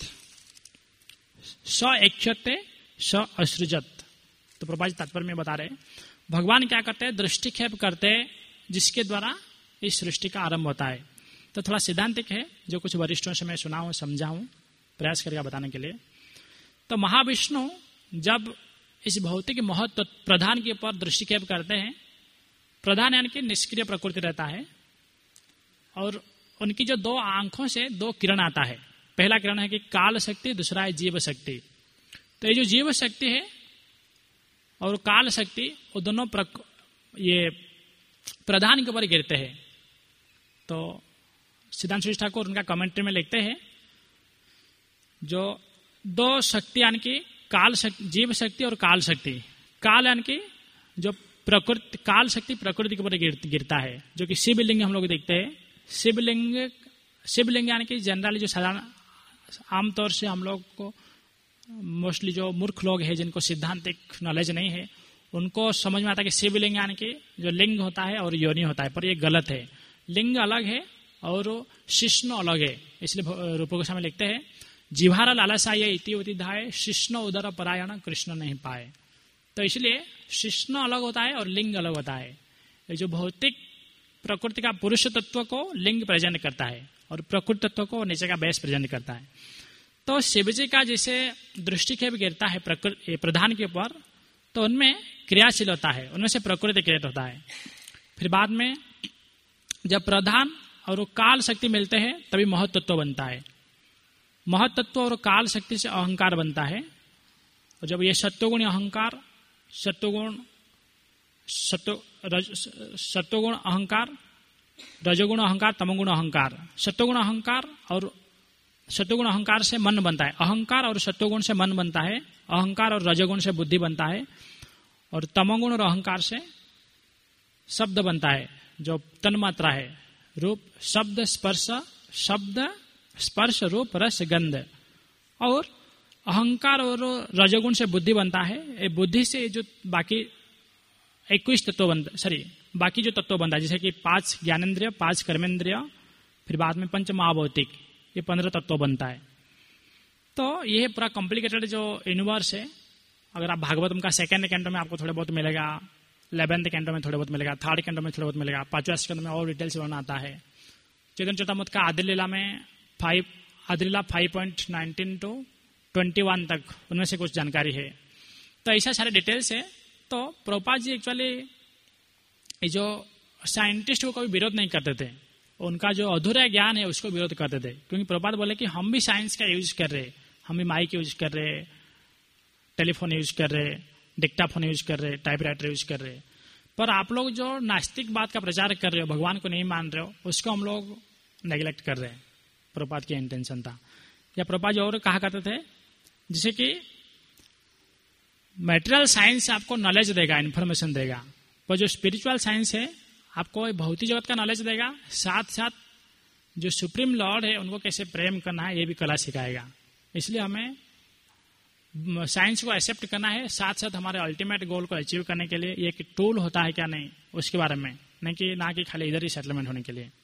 स इक्ष्यते स असृजत। तो प्रभुपाद तात्पर्य में बता रहे भगवान क्या करते हैं, दृष्टिक्षेप करते हैं, जिसके द्वारा इस सृष्टि का आरंभ होता है। तो थोड़ा सिद्धांतिक है, जो कुछ वरिष्ठों से मैं सुना हूं, समझा हूं, प्रयास करके बताने के लिए। तो महाविष्णु जब इस भौतिक महत्व प्रधान के ऊपर दृष्टिक्षेप करते हैं, प्रधान यानी कि निष्क्रिय प्रकृति रहता है, और उनकी जो दो आंखों से दो किरण आता है, पहला किरण है कि काल शक्ति, दूसरा है जीव शक्ति। तो ये जो जीव शक्ति है और काल शक्ति, वो दोनों प्रक, ये प्रधान के ऊपर गिरते हैं। तो सिद्धांत ठाकुर उनका कमेंट्री में लिखते हैं, जो दो शक्ति यानी कि काल शक्ति, जीव शक्ति और काल शक्ति। काल यानी कि जो प्रकृति, काल शक्ति प्रकृति के ऊपर गिरता है, जो कि शिवलिंग हम लोग देखते हैं। शिवलिंग शिवलिंग यानी कि जनरली जो साधारण आमतौर से हम लोग को मोस्टली जो मूर्ख लोग हैं, जिनको सिद्धांतिक नॉलेज नहीं है, उनको समझ में आता है कि शिवलिंग यानी कि जो लिंग होता है और योनि होता है, पर ये गलत है। लिंग अलग है और शिष्ण अलग है। इसलिए रूप गोस्वामी लिखते हैं, जिह्वार लालसाय इति उतिधाय शिष्ण उदर परायण कृष्ण नहीं पाए। तो इसलिए शिष्ण अलग होता है और लिंग अलग होता है। ये जो भौतिक प्रकृति का पुरुष तत्व को लिंग प्रेजेंट करता है और प्रकृति तत्व को नीचे का बेस प्रेजेंट करता है। तो शिव जी का जैसे दृष्टिक्षेप गिरता है प्रकृति प्रधान के ऊपर, तो उनमें क्रियाशील होता है, उनमें से प्रकृति क्रिएट होता है। फिर बाद में जब प्रधान और काल शक्ति मिलते हैं तभी महत्त्व बनता है। महत्त्व और काल शक्ति से अहंकार बनता है। और जब ये सत्वगुण अहंकार, सत्वगुण सत्व सत्वगुण अहंकार, रजोगुण अहंकार, तमोगुण अहंकार, सत्वगुण अहंकार और सत्वगुण अहंकार से मन बनता है, अहंकार और सत्वगुण से मन बनता है, अहंकार और रजोगुण से बुद्धि बनता है, और तमोगुण और अहंकार से शब्द बनता है, जो तन्मात्रा है, रूप, शब्द, स्पर्श, शब्द, स्पर्श, रूप, रस, गंध। और अहंकार और रजोगुण से बुद्धि बनता है। ये बुद्धि से जो बाकी इक्कीस तत्व बनता, सॉरी बाकी जो तत्व बनता है, जैसे कि पांच ज्ञानेन्द्रिय, पांच कर्मेंद्रिय, फिर बाद में पंच महाभौतिक, ये पंद्रह तत्व बनता है। तो ये पूरा कॉम्प्लिकेटेड जो यूनिवर्स है, अगर आप भागवतम का सेकेंड कैंटो में आपको थोड़े बहुत मिलेगा, इलेवेंथ कैंटो में थोड़े बहुत मिलेगा, थर्ड कैंटो में थोड़े बहुत मिलेगा, पांचवें स्कंद में और डिटेल्स वर्णन आता है। चैतन्य चेतामृत का आदि लीला में फाइव आदि लीला five point nineteen to twenty one तक उनमें से कुछ जानकारी है। तो ऐसा सारे डिटेल्स है। तो प्रभुपाद जी एक्चुअली जो साइंटिस्ट को कभी विरोध नहीं करते थे, उनका जो अधूरा ज्ञान है उसको विरोध करते थे, क्योंकि प्रभुपाद बोले कि हम भी साइंस का यूज कर रहे, हम भी माइक यूज कर रहे, टेलीफोन यूज कर रहे, डिक्टाफोन यूज कर रहे, टाइपराइटर यूज कर रहे, पर आप लोग जो नास्तिक बात का प्रचार कर रहे हो, भगवान को नहीं मान रहे हो, उसको हम लोग नेग्लेक्ट कर रहे हैं। प्रभुपाद की इंटेंशन था। या प्रभुपाद जी और कहा करते थे, जैसे कि मैटेरियल साइंस आपको नॉलेज देगा, इन्फॉर्मेशन देगा, पर जो स्पिरिचुअल साइंस है आपको भौतिक जगत का नॉलेज देगा, साथ साथ जो सुप्रीम लॉर्ड है उनको कैसे प्रेम करना है ये भी कला सिखाएगा। इसलिए हमें साइंस को एक्सेप्ट करना है, साथ साथ हमारे अल्टीमेट गोल को अचीव करने के लिए ये एक टूल होता है क्या नहीं उसके बारे में, नहीं कि ना कि खाली इधर ही सेटलमेंट होने के लिए।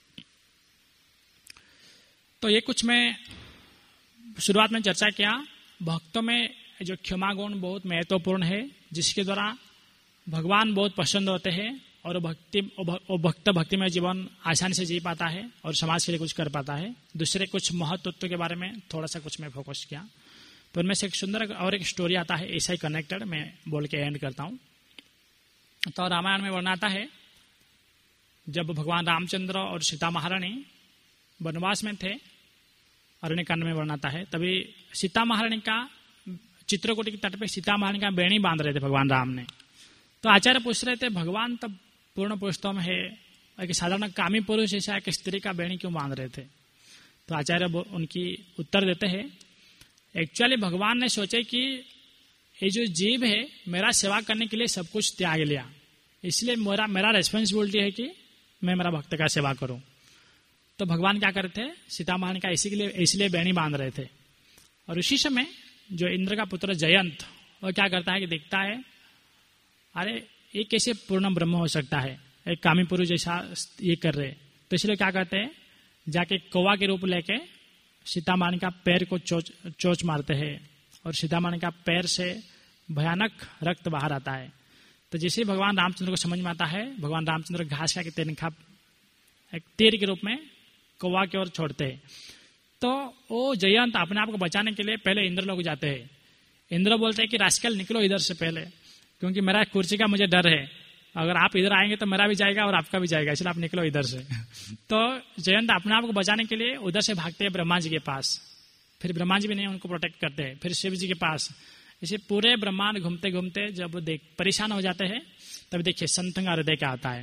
तो ये कुछ मैं शुरुआत में चर्चा किया, भक्तों में जो क्षमा गुण बहुत महत्वपूर्ण है, जिसके द्वारा भगवान बहुत पसंद होते हैं और भक्ति भक्त भक्ति में जीवन आसानी से जी पाता है और समाज के लिए कुछ कर पाता है। दूसरे कुछ महत्व के बारे में थोड़ा सा कुछ मैं फोकस किया, तो उनमें से एक सुंदर और एक स्टोरी आता है ऐसा ही कनेक्टेड, मैं बोल के एंड करता हूं। तो रामायण में वर्णन आता है जब भगवान रामचंद्र और सीता महारानी वनवास में थे, अरण्य कांड में वर्णन आता है, तभी सीता महारानी का चित्रकूट के तट पे सीता महारानी का बेणी बांध रहे थे भगवान राम ने। तो आचार्य पूछ रहे थे भगवान तब पूर्ण पुरुषोत्तम है, एक साधारण कामी पुरुष ऐसा एक स्त्री का बेणी क्यों बांध रहे थे? तो आचार्य उनकी उत्तर देते हैं, एक्चुअली भगवान ने सोचे कि ये जो जीव है मेरा सेवा करने के लिए सब कुछ त्याग लिया, इसलिए मेरा मेरा रेस्पॉन्सिबिलिटी है कि मैं मेरा भक्त का सेवा करूं। तो भगवान क्या करते थे, सीता महारानी का इसी के लिए इसलिए बेणी बांध रहे थे। और उसी समय जो इंद्र का पुत्र जयंत वो क्या करता है कि देखता है अरे ये कैसे पूर्ण ब्रह्म हो सकता है, एक कामी पुरुष जैसा ये कर रहे, तो इसलिए क्या करते हैं जाके कौवा के रूप लेके सीता महारानी का पैर को चोच चोच मारते हैं और सीता महारानी का पैर से भयानक रक्त बाहर आता है। तो जैसे ही भगवान रामचंद्र को समझ में आता है, भगवान रामचंद्र घास का तिनखा एक तीर के रूप में कौवा की ओर छोड़ते हैं। तो वो जयंत अपने आप को बचाने के लिए पहले इंद्र लोग जाते हैं। इंद्र बोलते हैं कि रास्कल निकलो इधर से पहले, क्योंकि मेरा कुर्सी का मुझे डर है, अगर आप इधर आएंगे तो मेरा भी जाएगा और आपका भी जाएगा, इसलिए आप निकलो इधर से। तो जयंत अपने आप को बचाने के लिए उधर से भागते हैं ब्रह्मा जी के पास, फिर ब्रह्मा जी भी नहीं उनको प्रोटेक्ट करते हैं, फिर शिव जी के पास। इसे पूरे ब्रह्मांड घूमते घूमते जब देख परेशान हो जाते हैं तब देखिए संत का हृदय क्या आता है।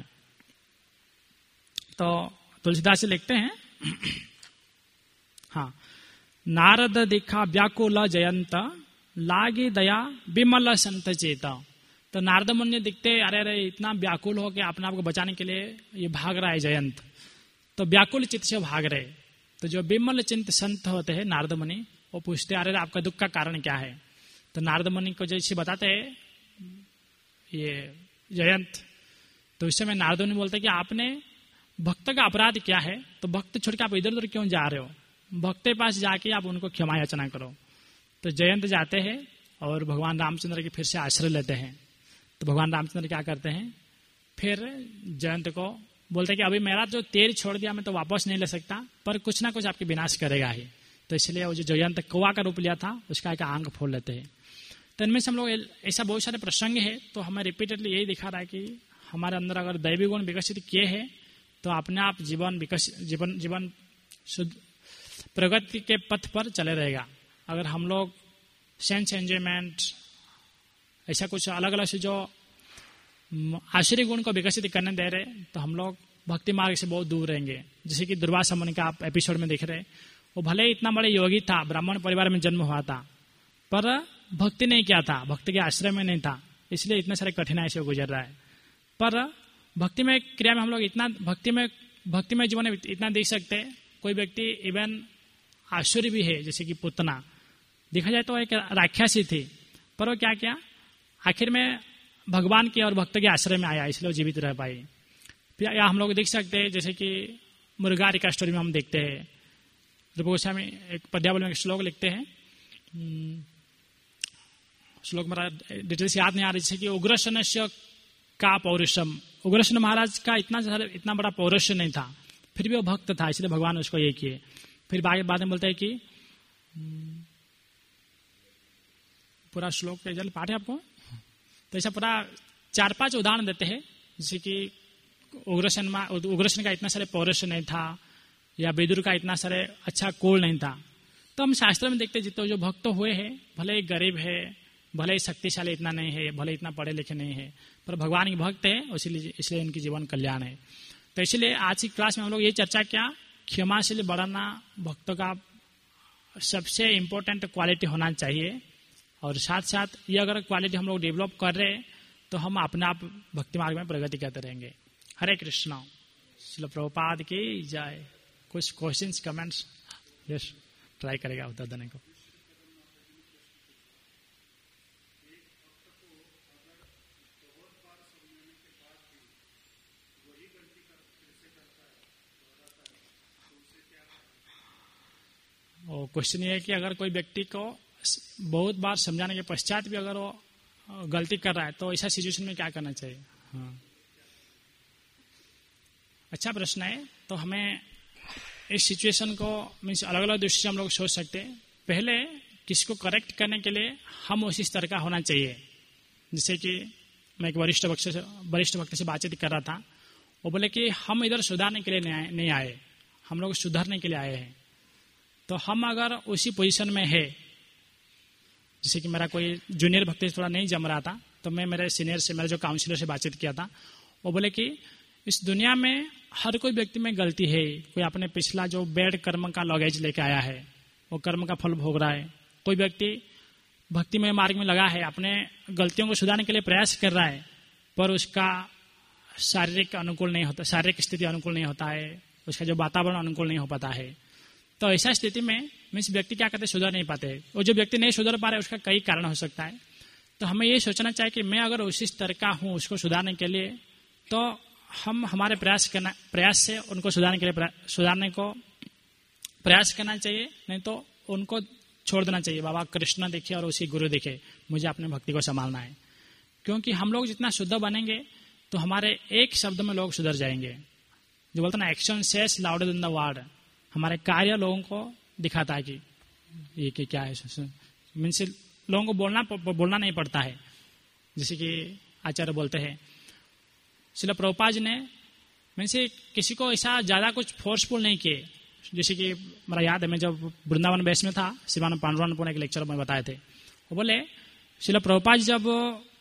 तो तुलसीदास जी लिखते हैं, हाँ, नारद दिखा व्याकुल जयंत लागी दया विमल संत चेता। तो नारद मुनि दिखते अरे अरे इतना व्याकुल हो के अपने आप को बचाने के लिए ये भाग रहा है जयंत, तो व्याकुल चित्त से भाग रहे। तो जो विमल चिंत संत होते हैं नारद मुनि, वो पूछते अरे आपका दुख का कारण क्या है? तो नारद मुनि को जैसे बताते हैं ये जयंत, तो इस समय नारद मुनि बोलते कि आपने भक्त का अपराध क्या है, तो भक्त छोड़ के आप इधर उधर क्यों जा रहे हो, भक्त के पास जाके आप उनको क्षमा याचना करो। तो जयंत जाते हैं और भगवान रामचंद्र के फिर से आश्रय लेते हैं। तो भगवान रामचंद्र क्या करते हैं, फिर जयंत को बोलते हैं कि अभी मेरा जो तेर छोड़ दिया मैं तो वापस नहीं ले सकता, पर कुछ ना कुछ आपकी विनाश करेगा ही। तो इसलिए वो जो जयंत कौवा का रूप लिया था उसका एक आंख फोड़ लेते हैं। तो इनमें से हम लोग ऐसा बहुत सारे प्रसंग है, तो हमें रिपीटेडली यही दिखा रहा है कि हमारे अंदर अगर दैवी गुण विकसित किए हैं तो अपने आप जीवन विकसित जीवन जीवन शुद्ध प्रगति के पथ पर चले रहेगा। अगर हम लोग सेंस एंजॉयमेंट ऐसा कुछ अलग अलग से जो आश्चर्य गुण को विकसित करने दे रहे, तो हम लोग भक्ति मार्ग से बहुत दूर रहेंगे। जैसे कि दुर्वासा मुनि का आप एपिसोड में देख रहे, वो भले इतना बड़े योगी था, ब्राह्मण परिवार में जन्म हुआ था, पर भक्ति नहीं किया था, भक्ति के आश्रय में नहीं था, इसलिए इतने सारे कठिनाई से गुजर रहा है। पर भक्ति में क्रिया में हम लोग इतना भक्ति में भक्ति में जीवन में इतना देख सकते हैं। कोई व्यक्ति इवन आश्चर्य भी है, जैसे कि पुतना देखा जाए तो एक राक्षसी थी, पर वो क्या किया, आखिर में भगवान के और भक्त के आश्रय में आया, इसलिए वो जीवित रह पाई। फिर या हम लोग देख सकते हैं जैसे कि मुर्गारी का स्टोरी में हम देखते हैं, रूप गोस्वामी एक पद्यावली में एक श्लोक लिखते हैं, श्लोक मेरा डिटेल्स याद नहीं आ रही, जैसे कि उग्रसेन का पौरुषम, उग्रसेन महाराज का इतना इतना बड़ा पौरुष नहीं था, फिर भी वो भक्त था, इसलिए भगवान उसको ये किए। फिर बाद में बोलते हैं कि पूरा श्लोक का जल पाठ है आपको, तो ऐसा पूरा चार पांच उदाहरण देते हैं, जैसे कि उग्रसेन उग्रसेन का इतना सारे पौरुष नहीं था, या विदुर का इतना सारे अच्छा कुल नहीं था। तो हम शास्त्र में देखते हैं जितने जो भक्त हुए हैं, भले ही गरीब है, भले ही शक्तिशाली इतना नहीं है, भले इतना पढ़े लिखे नहीं है, पर भगवान के भक्त है, इसलिए इसलिए उनकी जीवन कल्याण है। तो इसलिए आज की क्लास में हम लोग ये चर्चा किया, क्षमाशील बढ़ाना भक्तों का सबसे इम्पोर्टेंट क्वालिटी होना चाहिए। और साथ साथ ये अगर क्वालिटी हम लोग डेवलप कर रहे हैं तो हम अपने आप भक्ति मार्ग में प्रगति करते रहेंगे। हरे कृष्णा। श्रील प्रभुपाद की जय। कुछ क्वेश्चंस कमेंट्स यस ट्राई करेगा उत्तर देने को। और क्वेश्चन ये है कि अगर कोई व्यक्ति को बहुत बार समझाने के पश्चात भी अगर वो गलती कर रहा है तो ऐसा सिचुएशन में क्या करना चाहिए? हाँ, अच्छा प्रश्न है। तो हमें इस सिचुएशन को मीन्स अलग अलग दृष्टि से हम लोग सोच सकते हैं। पहले किसको करेक्ट करने के लिए हम उसी स्तर का होना चाहिए। जैसे कि मैं एक वरिष्ठ भक्त से वरिष्ठ भक्त से बातचीत कर रहा था, वो बोले कि हम इधर सुधारने के लिए नहीं आए, नहीं आए हम लोग सुधारने के लिए आए हैं। तो हम अगर उसी पोजीशन में है, जैसे कि मेरा कोई जूनियर भक्त थोड़ा नहीं जम रहा था, तो मैं मेरे सीनियर से, मेरे जो काउंसलर से बातचीत किया था, वो बोले कि इस दुनिया में हर कोई व्यक्ति में गलती है। कोई अपने पिछला जो बैड कर्म का लॉगेज लेके आया है, वो कर्म का फल भोग रहा है। कोई व्यक्ति भक्ति में मार्ग में लगा है, अपने गलतियों को सुधारने के लिए प्रयास कर रहा है, पर उसका शारीरिक अनुकूल नहीं होता, शारीरिक स्थिति अनुकूल नहीं होता है, उसका जो वातावरण अनुकूल नहीं हो पाता है। तो ऐसा स्थिति में मीन्स व्यक्ति क्या करते, सुधर नहीं पाते। और जो व्यक्ति नहीं सुधर पा रहे उसका कई कारण हो सकता है। तो हमें ये सोचना चाहिए कि मैं अगर उसी स्तर का हूँ उसको सुधारने के लिए, तो हम हमारे प्रयास करना प्रयास से उनको सुधारने के लिए सुधारने को प्रयास करना चाहिए, नहीं तो उनको छोड़ देना चाहिए। बाबा कृष्ण देखे और उसी गुरु देखे, मुझे अपने भक्ति को संभालना है। क्योंकि हम लोग जितना शुद्ध बनेंगे तो हमारे एक शब्द में लोग सुधर जाएंगे। जो बोलते ना, action says louder than the word. हमारे कार्य लोगों को दिखाता है कि ये कि क्या है। मीन्स लोगों को बोलना बोलना नहीं पड़ता है। जैसे कि आचार्य बोलते हैं, श्रील प्रभुपाद जी ने मीन्स किसी को ऐसा ज्यादा कुछ फोर्सफुल नहीं किए। जैसे कि मेरा याद है, मैं जब वृंदावन बेस में था, श्रीमान पांडुरंग एक लेक्चर में बताए थे, वो बोले श्रील प्रभुपाद जी जब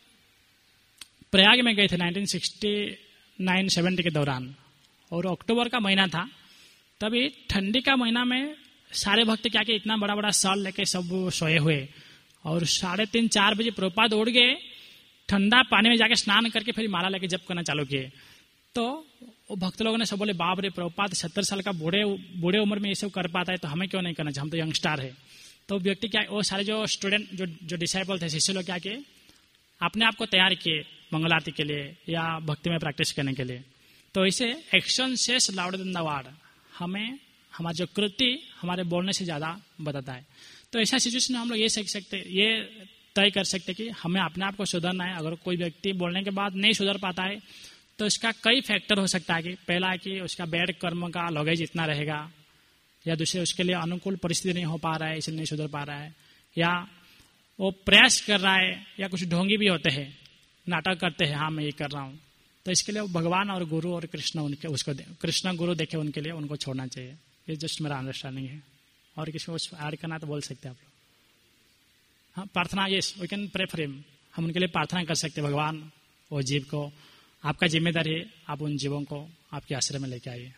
प्रयाग में गए थे नाइनटीन सिक्सटी नाइन सेवेंटी के दौरान, और अक्टूबर का महीना था, तभी ठंडी का महीना में सारे भक्त क्या के इतना बड़ा बड़ा साल लेके सब सोए हुए, और साढ़े तीन चार बजे प्रभुपाद उड़ गए, ठंडा पानी में जाके स्नान करके फिर माला लेके जप करना चालू किए। तो वो भक्त लोगों ने सब बोले, बाप रे, प्रभुपाद सत्तर साल का बूढ़े बूढ़े उम्र में ये सब कर पाता है, तो हमें क्यों नहीं करना चाहिए, हम तो यंगस्टार है। तो व्यक्ति क्या, वो सारे जो स्टूडेंट जो जो डिसाइपल थे, शिष्य लोग क्या किए, अपने आप को तैयार किए मंगल आरती के लिए या भक्ति में प्रैक्टिस करने के लिए। तो इसे एक्शन से लाउडर देन द वर्ड, हमें हमारा जो कृति हमारे बोलने से ज्यादा बताता है। तो ऐसा सिचुएशन में हम लोग ये सीख सकते, ये तय कर सकते कि हमें अपने आप को सुधरना है। अगर कोई व्यक्ति बोलने के बाद नहीं सुधर पाता है तो इसका कई फैक्टर हो सकता है। कि पहला है कि उसका बैड कर्म का लॉगेज इतना रहेगा, या दूसरे उसके लिए अनुकूल परिस्थिति नहीं हो पा रहा है इसलिए नहीं सुधर पा रहा है, या वो प्रयास कर रहा है, या कुछ ढोंगी भी होते हैं, नाटक करते हैं, हाँ मैं ये कर रहा हूँ। तो इसके लिए भगवान और गुरु और कृष्ण उनके उसको कृष्ण गुरु देखे उनके लिए उनको छोड़ना चाहिए। ये जस्ट मेरा अंडरस्टैंडिंग है। और किसी को ऐड करना तो बोल सकते हैं आप लोग। हाँ, प्रार्थना, yes we can pray for him. हम उनके लिए प्रार्थना कर सकते हैं, भगवान वो जीव को, आपका जिम्मेदारी है, आप उन जीवों को आपके आश्रय में लेके आइए।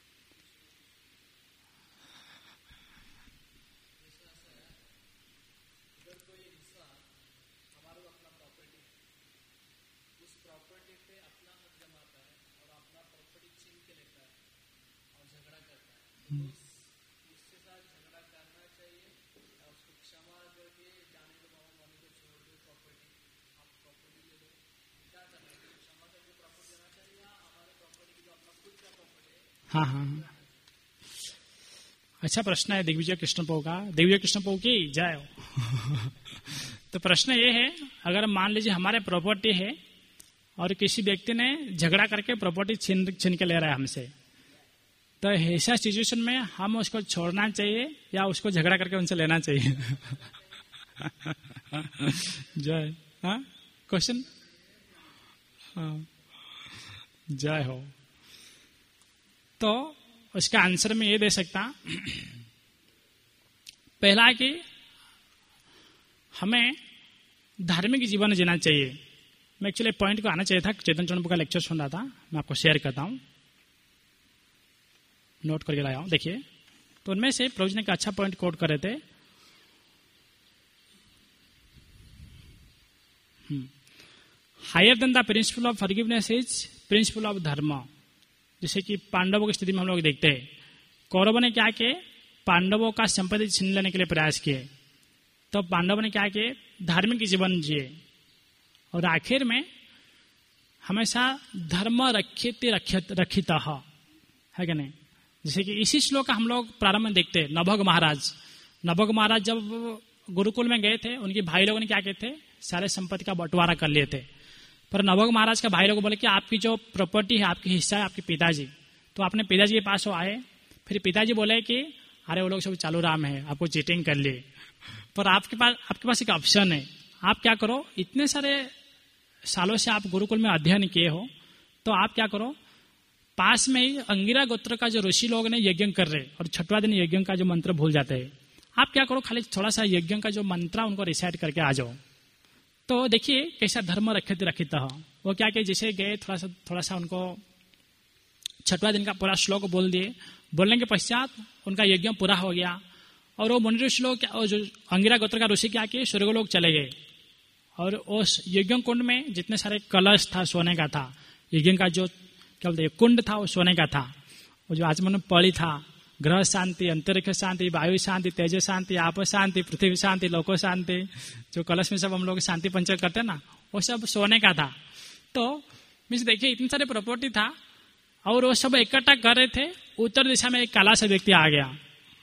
हाँ हाँ अच्छा प्रश्न है दिग्विजय कृष्ण पौ का। दिग्विजय कृष्ण पौ की जय हो। तो प्रश्न ये है, अगर मान लीजिए हमारे प्रॉपर्टी है और किसी व्यक्ति ने झगड़ा करके प्रॉपर्टी छीन छीन के ले रहा है हमसे, तो ऐसा सिचुएशन में हम उसको छोड़ना चाहिए या उसको झगड़ा करके उनसे लेना चाहिए? जय। हाँ क्वेश्चन, हाँ जय हो। तो उसका आंसर मैं ये दे सकता, पहला कि हमें धार्मिक जीवन जीना चाहिए। मैं एक्चुअली पॉइंट को आना चाहिए था, चेतन चंद्र का लेक्चर सुन रहा था, मैं आपको शेयर करता हूं, नोट करके लाया हूं। देखिए, तो उनमें से प्रभु जी ने एक अच्छा पॉइंट कोट करे थे, higher than the principle of forgiveness is principle of dharma. जैसे कि पांडवों की स्थिति में हम लोग देखते हैं, कौरवों ने क्या किए, पांडवों का संपत्ति छीन लेने के लिए प्रयास किए, तो पांडवों ने क्या किए, धार्मिक जीवन जिए, और आखिर में हमेशा धर्म रक्षित रक्षित रक्षित है कि नहीं। जैसे कि इसी श्लोक का हम लोग प्रारंभ में देखते हैं, नभग महाराज नभग महाराज जब गुरुकुल में गए थे, उनके भाई लोगों ने क्या किए थे, सारे संपत्ति का बंटवारा कर लिए थे। पर नभग महाराज का भाई लोग बोले कि आपकी जो प्रॉपर्टी है, आपकी हिस्सा है आपके पिताजी। तो आपने पिताजी के पास वो आए, फिर पिताजी बोले कि अरे वो लोग सब चालू राम है, आपको चीटिंग कर लिए, पर आपके पास आपके पास एक ऑप्शन है, आप क्या करो, इतने सारे सालों से आप गुरुकुल में अध्ययन किए हो, तो आप क्या करो, पास में ही अंगिरा गोत्र का जो ऋषि लोग ने यज्ञ कर रहे, और छठवा दिन यज्ञ का जो मंत्र भूल जाते हैं, आप क्या करो, खाली थोड़ा सा यज्ञ का जो मंत्र उनको रिसाइट करके आ जाओ। तो देखिए कैसा धर्म रखित रखित हो। वो क्या कि जैसे गए, थोड़ा सा थोड़ा सा उनको छठवा दिन का पूरा श्लोक बोल दिए, बोलने के पश्चात उनका यज्ञ पूरा हो गया, और वो मुनि ऋषि लोग जो अंगिरा गोत्र का ऋषि क्या किए, स्वर्गलोक चले गए, और उस यज्ञ कुंड में जितने सारे कलश था सोने का था, यज्ञ का जो क्या बोलते कुंड था वो सोने का था, वो जो आचमन पड़ी था, ग्रह शांति, अंतरिक्ष शांति, वायु शांति, तेज शांति, आप शांति, पृथ्वी शांति, लोको शांति, जो कलश में सब हम लोग शांति पंचक करते हैं ना, वो सब सोने का था। तो मीन्स देखिए इतने सारे प्रॉपर्टी था, और वो सब इकट्ठा कर रहे थे। उत्तर दिशा में एक काला सा व्यक्ति आ गया,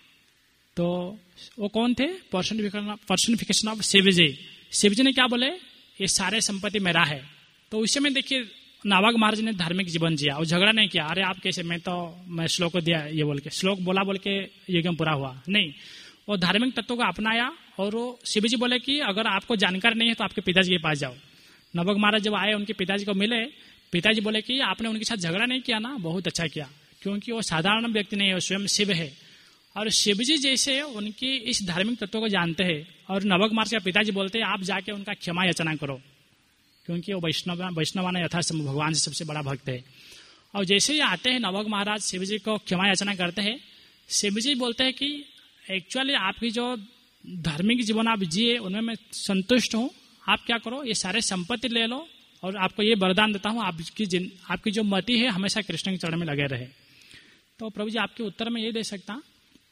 तो वो कौन थे, पर्सनिफिकेशन ऑफ शिवजी। शिवजी ने क्या बोले, ये सारे संपत्ति मेरा है। तो उस समय देखिए नावाग महाराज ने धार्मिक जीवन जिया, और झगड़ा नहीं किया, अरे आप कैसे, मैं तो मैं श्लोक दिया ये बोल के, श्लोक बोला बोल के यज्ञ पूरा हुआ नहीं। वो धार्मिक तत्वों को अपनाया, और वो शिवजी बोले कि अगर आपको जानकारी नहीं है तो आपके पिताजी के पास जाओ। नावाग महाराज जब आए, उनके पिताजी को मिले, पिताजी बोले कि आपने उनके साथ झगड़ा नहीं किया ना, बहुत अच्छा किया, क्योंकि वो साधारण व्यक्ति नहीं है, वो स्वयं शिव है, और शिवजी जैसे उनकी इस धार्मिक तत्वों को जानते हैं। और नवग महाराज के पिताजी बोलते हैं आप जाके उनका क्षमा याचना करो, क्योंकि वो वैष्णव वैष्णवान यथासंभव भगवान से सबसे बड़ा भक्त है। और जैसे ही आते हैं नवग महाराज शिवजी को क्षमा याचना करते हैं, शिवजी बोलते हैं कि एक्चुअली आपकी जो धार्मिक जीवन आप जिए उनमें मैं संतुष्ट हूँ, आप क्या करो, ये सारे संपत्ति ले लो, और आपको ये वरदान देता हूँ, आपकी आपकी जो मति है हमेशा कृष्ण के चरण में लगे रहे। तो प्रभु जी आपके उत्तर में ये दे सकता,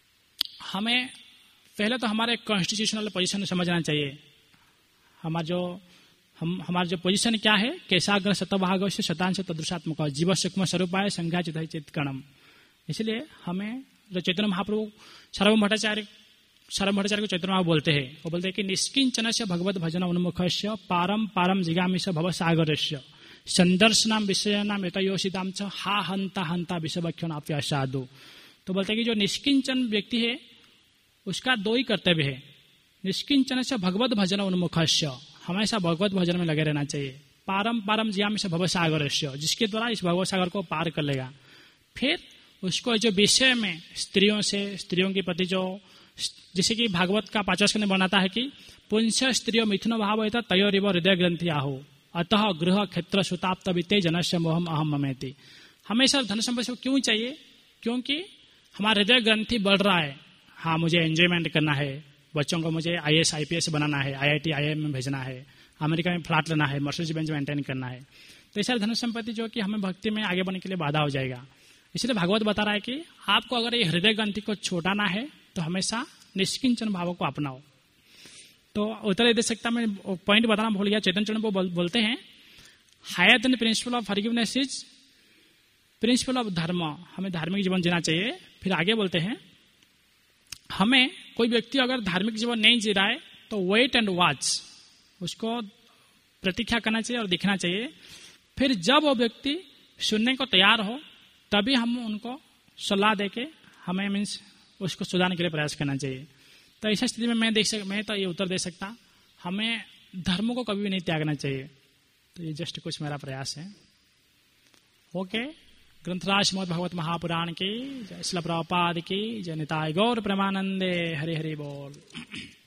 हमें पहले तो हमारे कॉन्स्टिट्यूशनल पोजीशन समझना चाहिए। हमारा जो हम हमारा जो पोजीशन क्या है, कैसाग्र शतभाग से शतांश तदृशात्मक जीव सूक्ष्म स्वरूपाय संज्ञा चित चित्कणम। इसलिए हमें जो चैतन्य महाप्रभु सर्वभौम भट्टाचार्य सर्वभौम भट्टाचार्य को चैतन्य महाप्रभु बोलते हैं, वो बोलते हैं कि निष्किंचन से भगवत भजन उन्मुखस्य पारम पारम जिगामिष भव सागरस्य संदर्शनाम विषयनाम यतयोषिताम च हा हंता हंता विषवक्षणाप्य साधु। तो बोलते हैं कि जो निष्किंचन व्यक्ति है उसका दो ही कर्तव्य है, निष्किंचन से भगवत भजन उन्मुखस्य, हमेशा भगवत भजन में लगे रहना चाहिए, पारम पारम जिगामिष भव सागरस्य, जिसके द्वारा इस भगवत सागर को पार कर लेगा। फिर उसको जो विषय में स्त्रियों से, स्त्रियों के प्रति जो, जैसे कि भागवत का पांचवा स्कंद बनाता है कि पुंस स्त्रियों मिथुन भाव है तयोरिव हृदय ग्रंथि आहो अतः गृह क्षेत्र सुताप्त वित्ते जनस्य मोहम अहम ममेति। हमेशा धन संपत्ति को क्यों चाहिए, क्योंकि हमारा हृदय ग्रंथि बढ़ रहा है। हाँ, मुझे एंजॉयमेंट करना है, बच्चों को मुझे I S I P S बनाना है, I I T I I am में भेजना है, अमेरिका में फ्लैट लेना है, मर्सिडीज बेंज मेंटेन करना है। तो ऐसा धन संपत्ति जो कि हमें भक्ति में आगे बढ़ने के लिए बाधा हो जाएगा। इसलिए भागवत बता रहा है कि आपको अगर ये हृदय ग्रंथि को छोड़ाना है तो हमेशा निष्किंचन भाव को अपनाओ। तो उत्तर दे सकता, मैं पॉइंट बताना भूल गया। चैतन्य चरण बोल, बोलते हैं higher than principle of forgiveness is principle of dharma, हमें धार्मिक जीवन जीना चाहिए। फिर आगे बोलते हैं हमें कोई व्यक्ति अगर धार्मिक जीवन नहीं जी रहा है तो वेट एंड वॉच, उसको प्रतीक्षा करना चाहिए और दिखना चाहिए। फिर जब वो व्यक्ति सुनने को तैयार हो तभी हम उनको सलाह देके हमें मीन्स उसको सुधारने के लिए प्रयास करना चाहिए। तो ऐसी स्थिति में मैं देख सक मैं तो ये उत्तर दे सकता, हमें धर्म को कभी भी नहीं त्यागना चाहिए। तो ये जस्ट कुछ मेरा प्रयास है। ओके, ग्रंथराज श्रीमद् भागवत महापुराण की जय, श्रील प्रभुपाद की जय, निताय गौर प्रेमानंदे, हरि हरि बोल।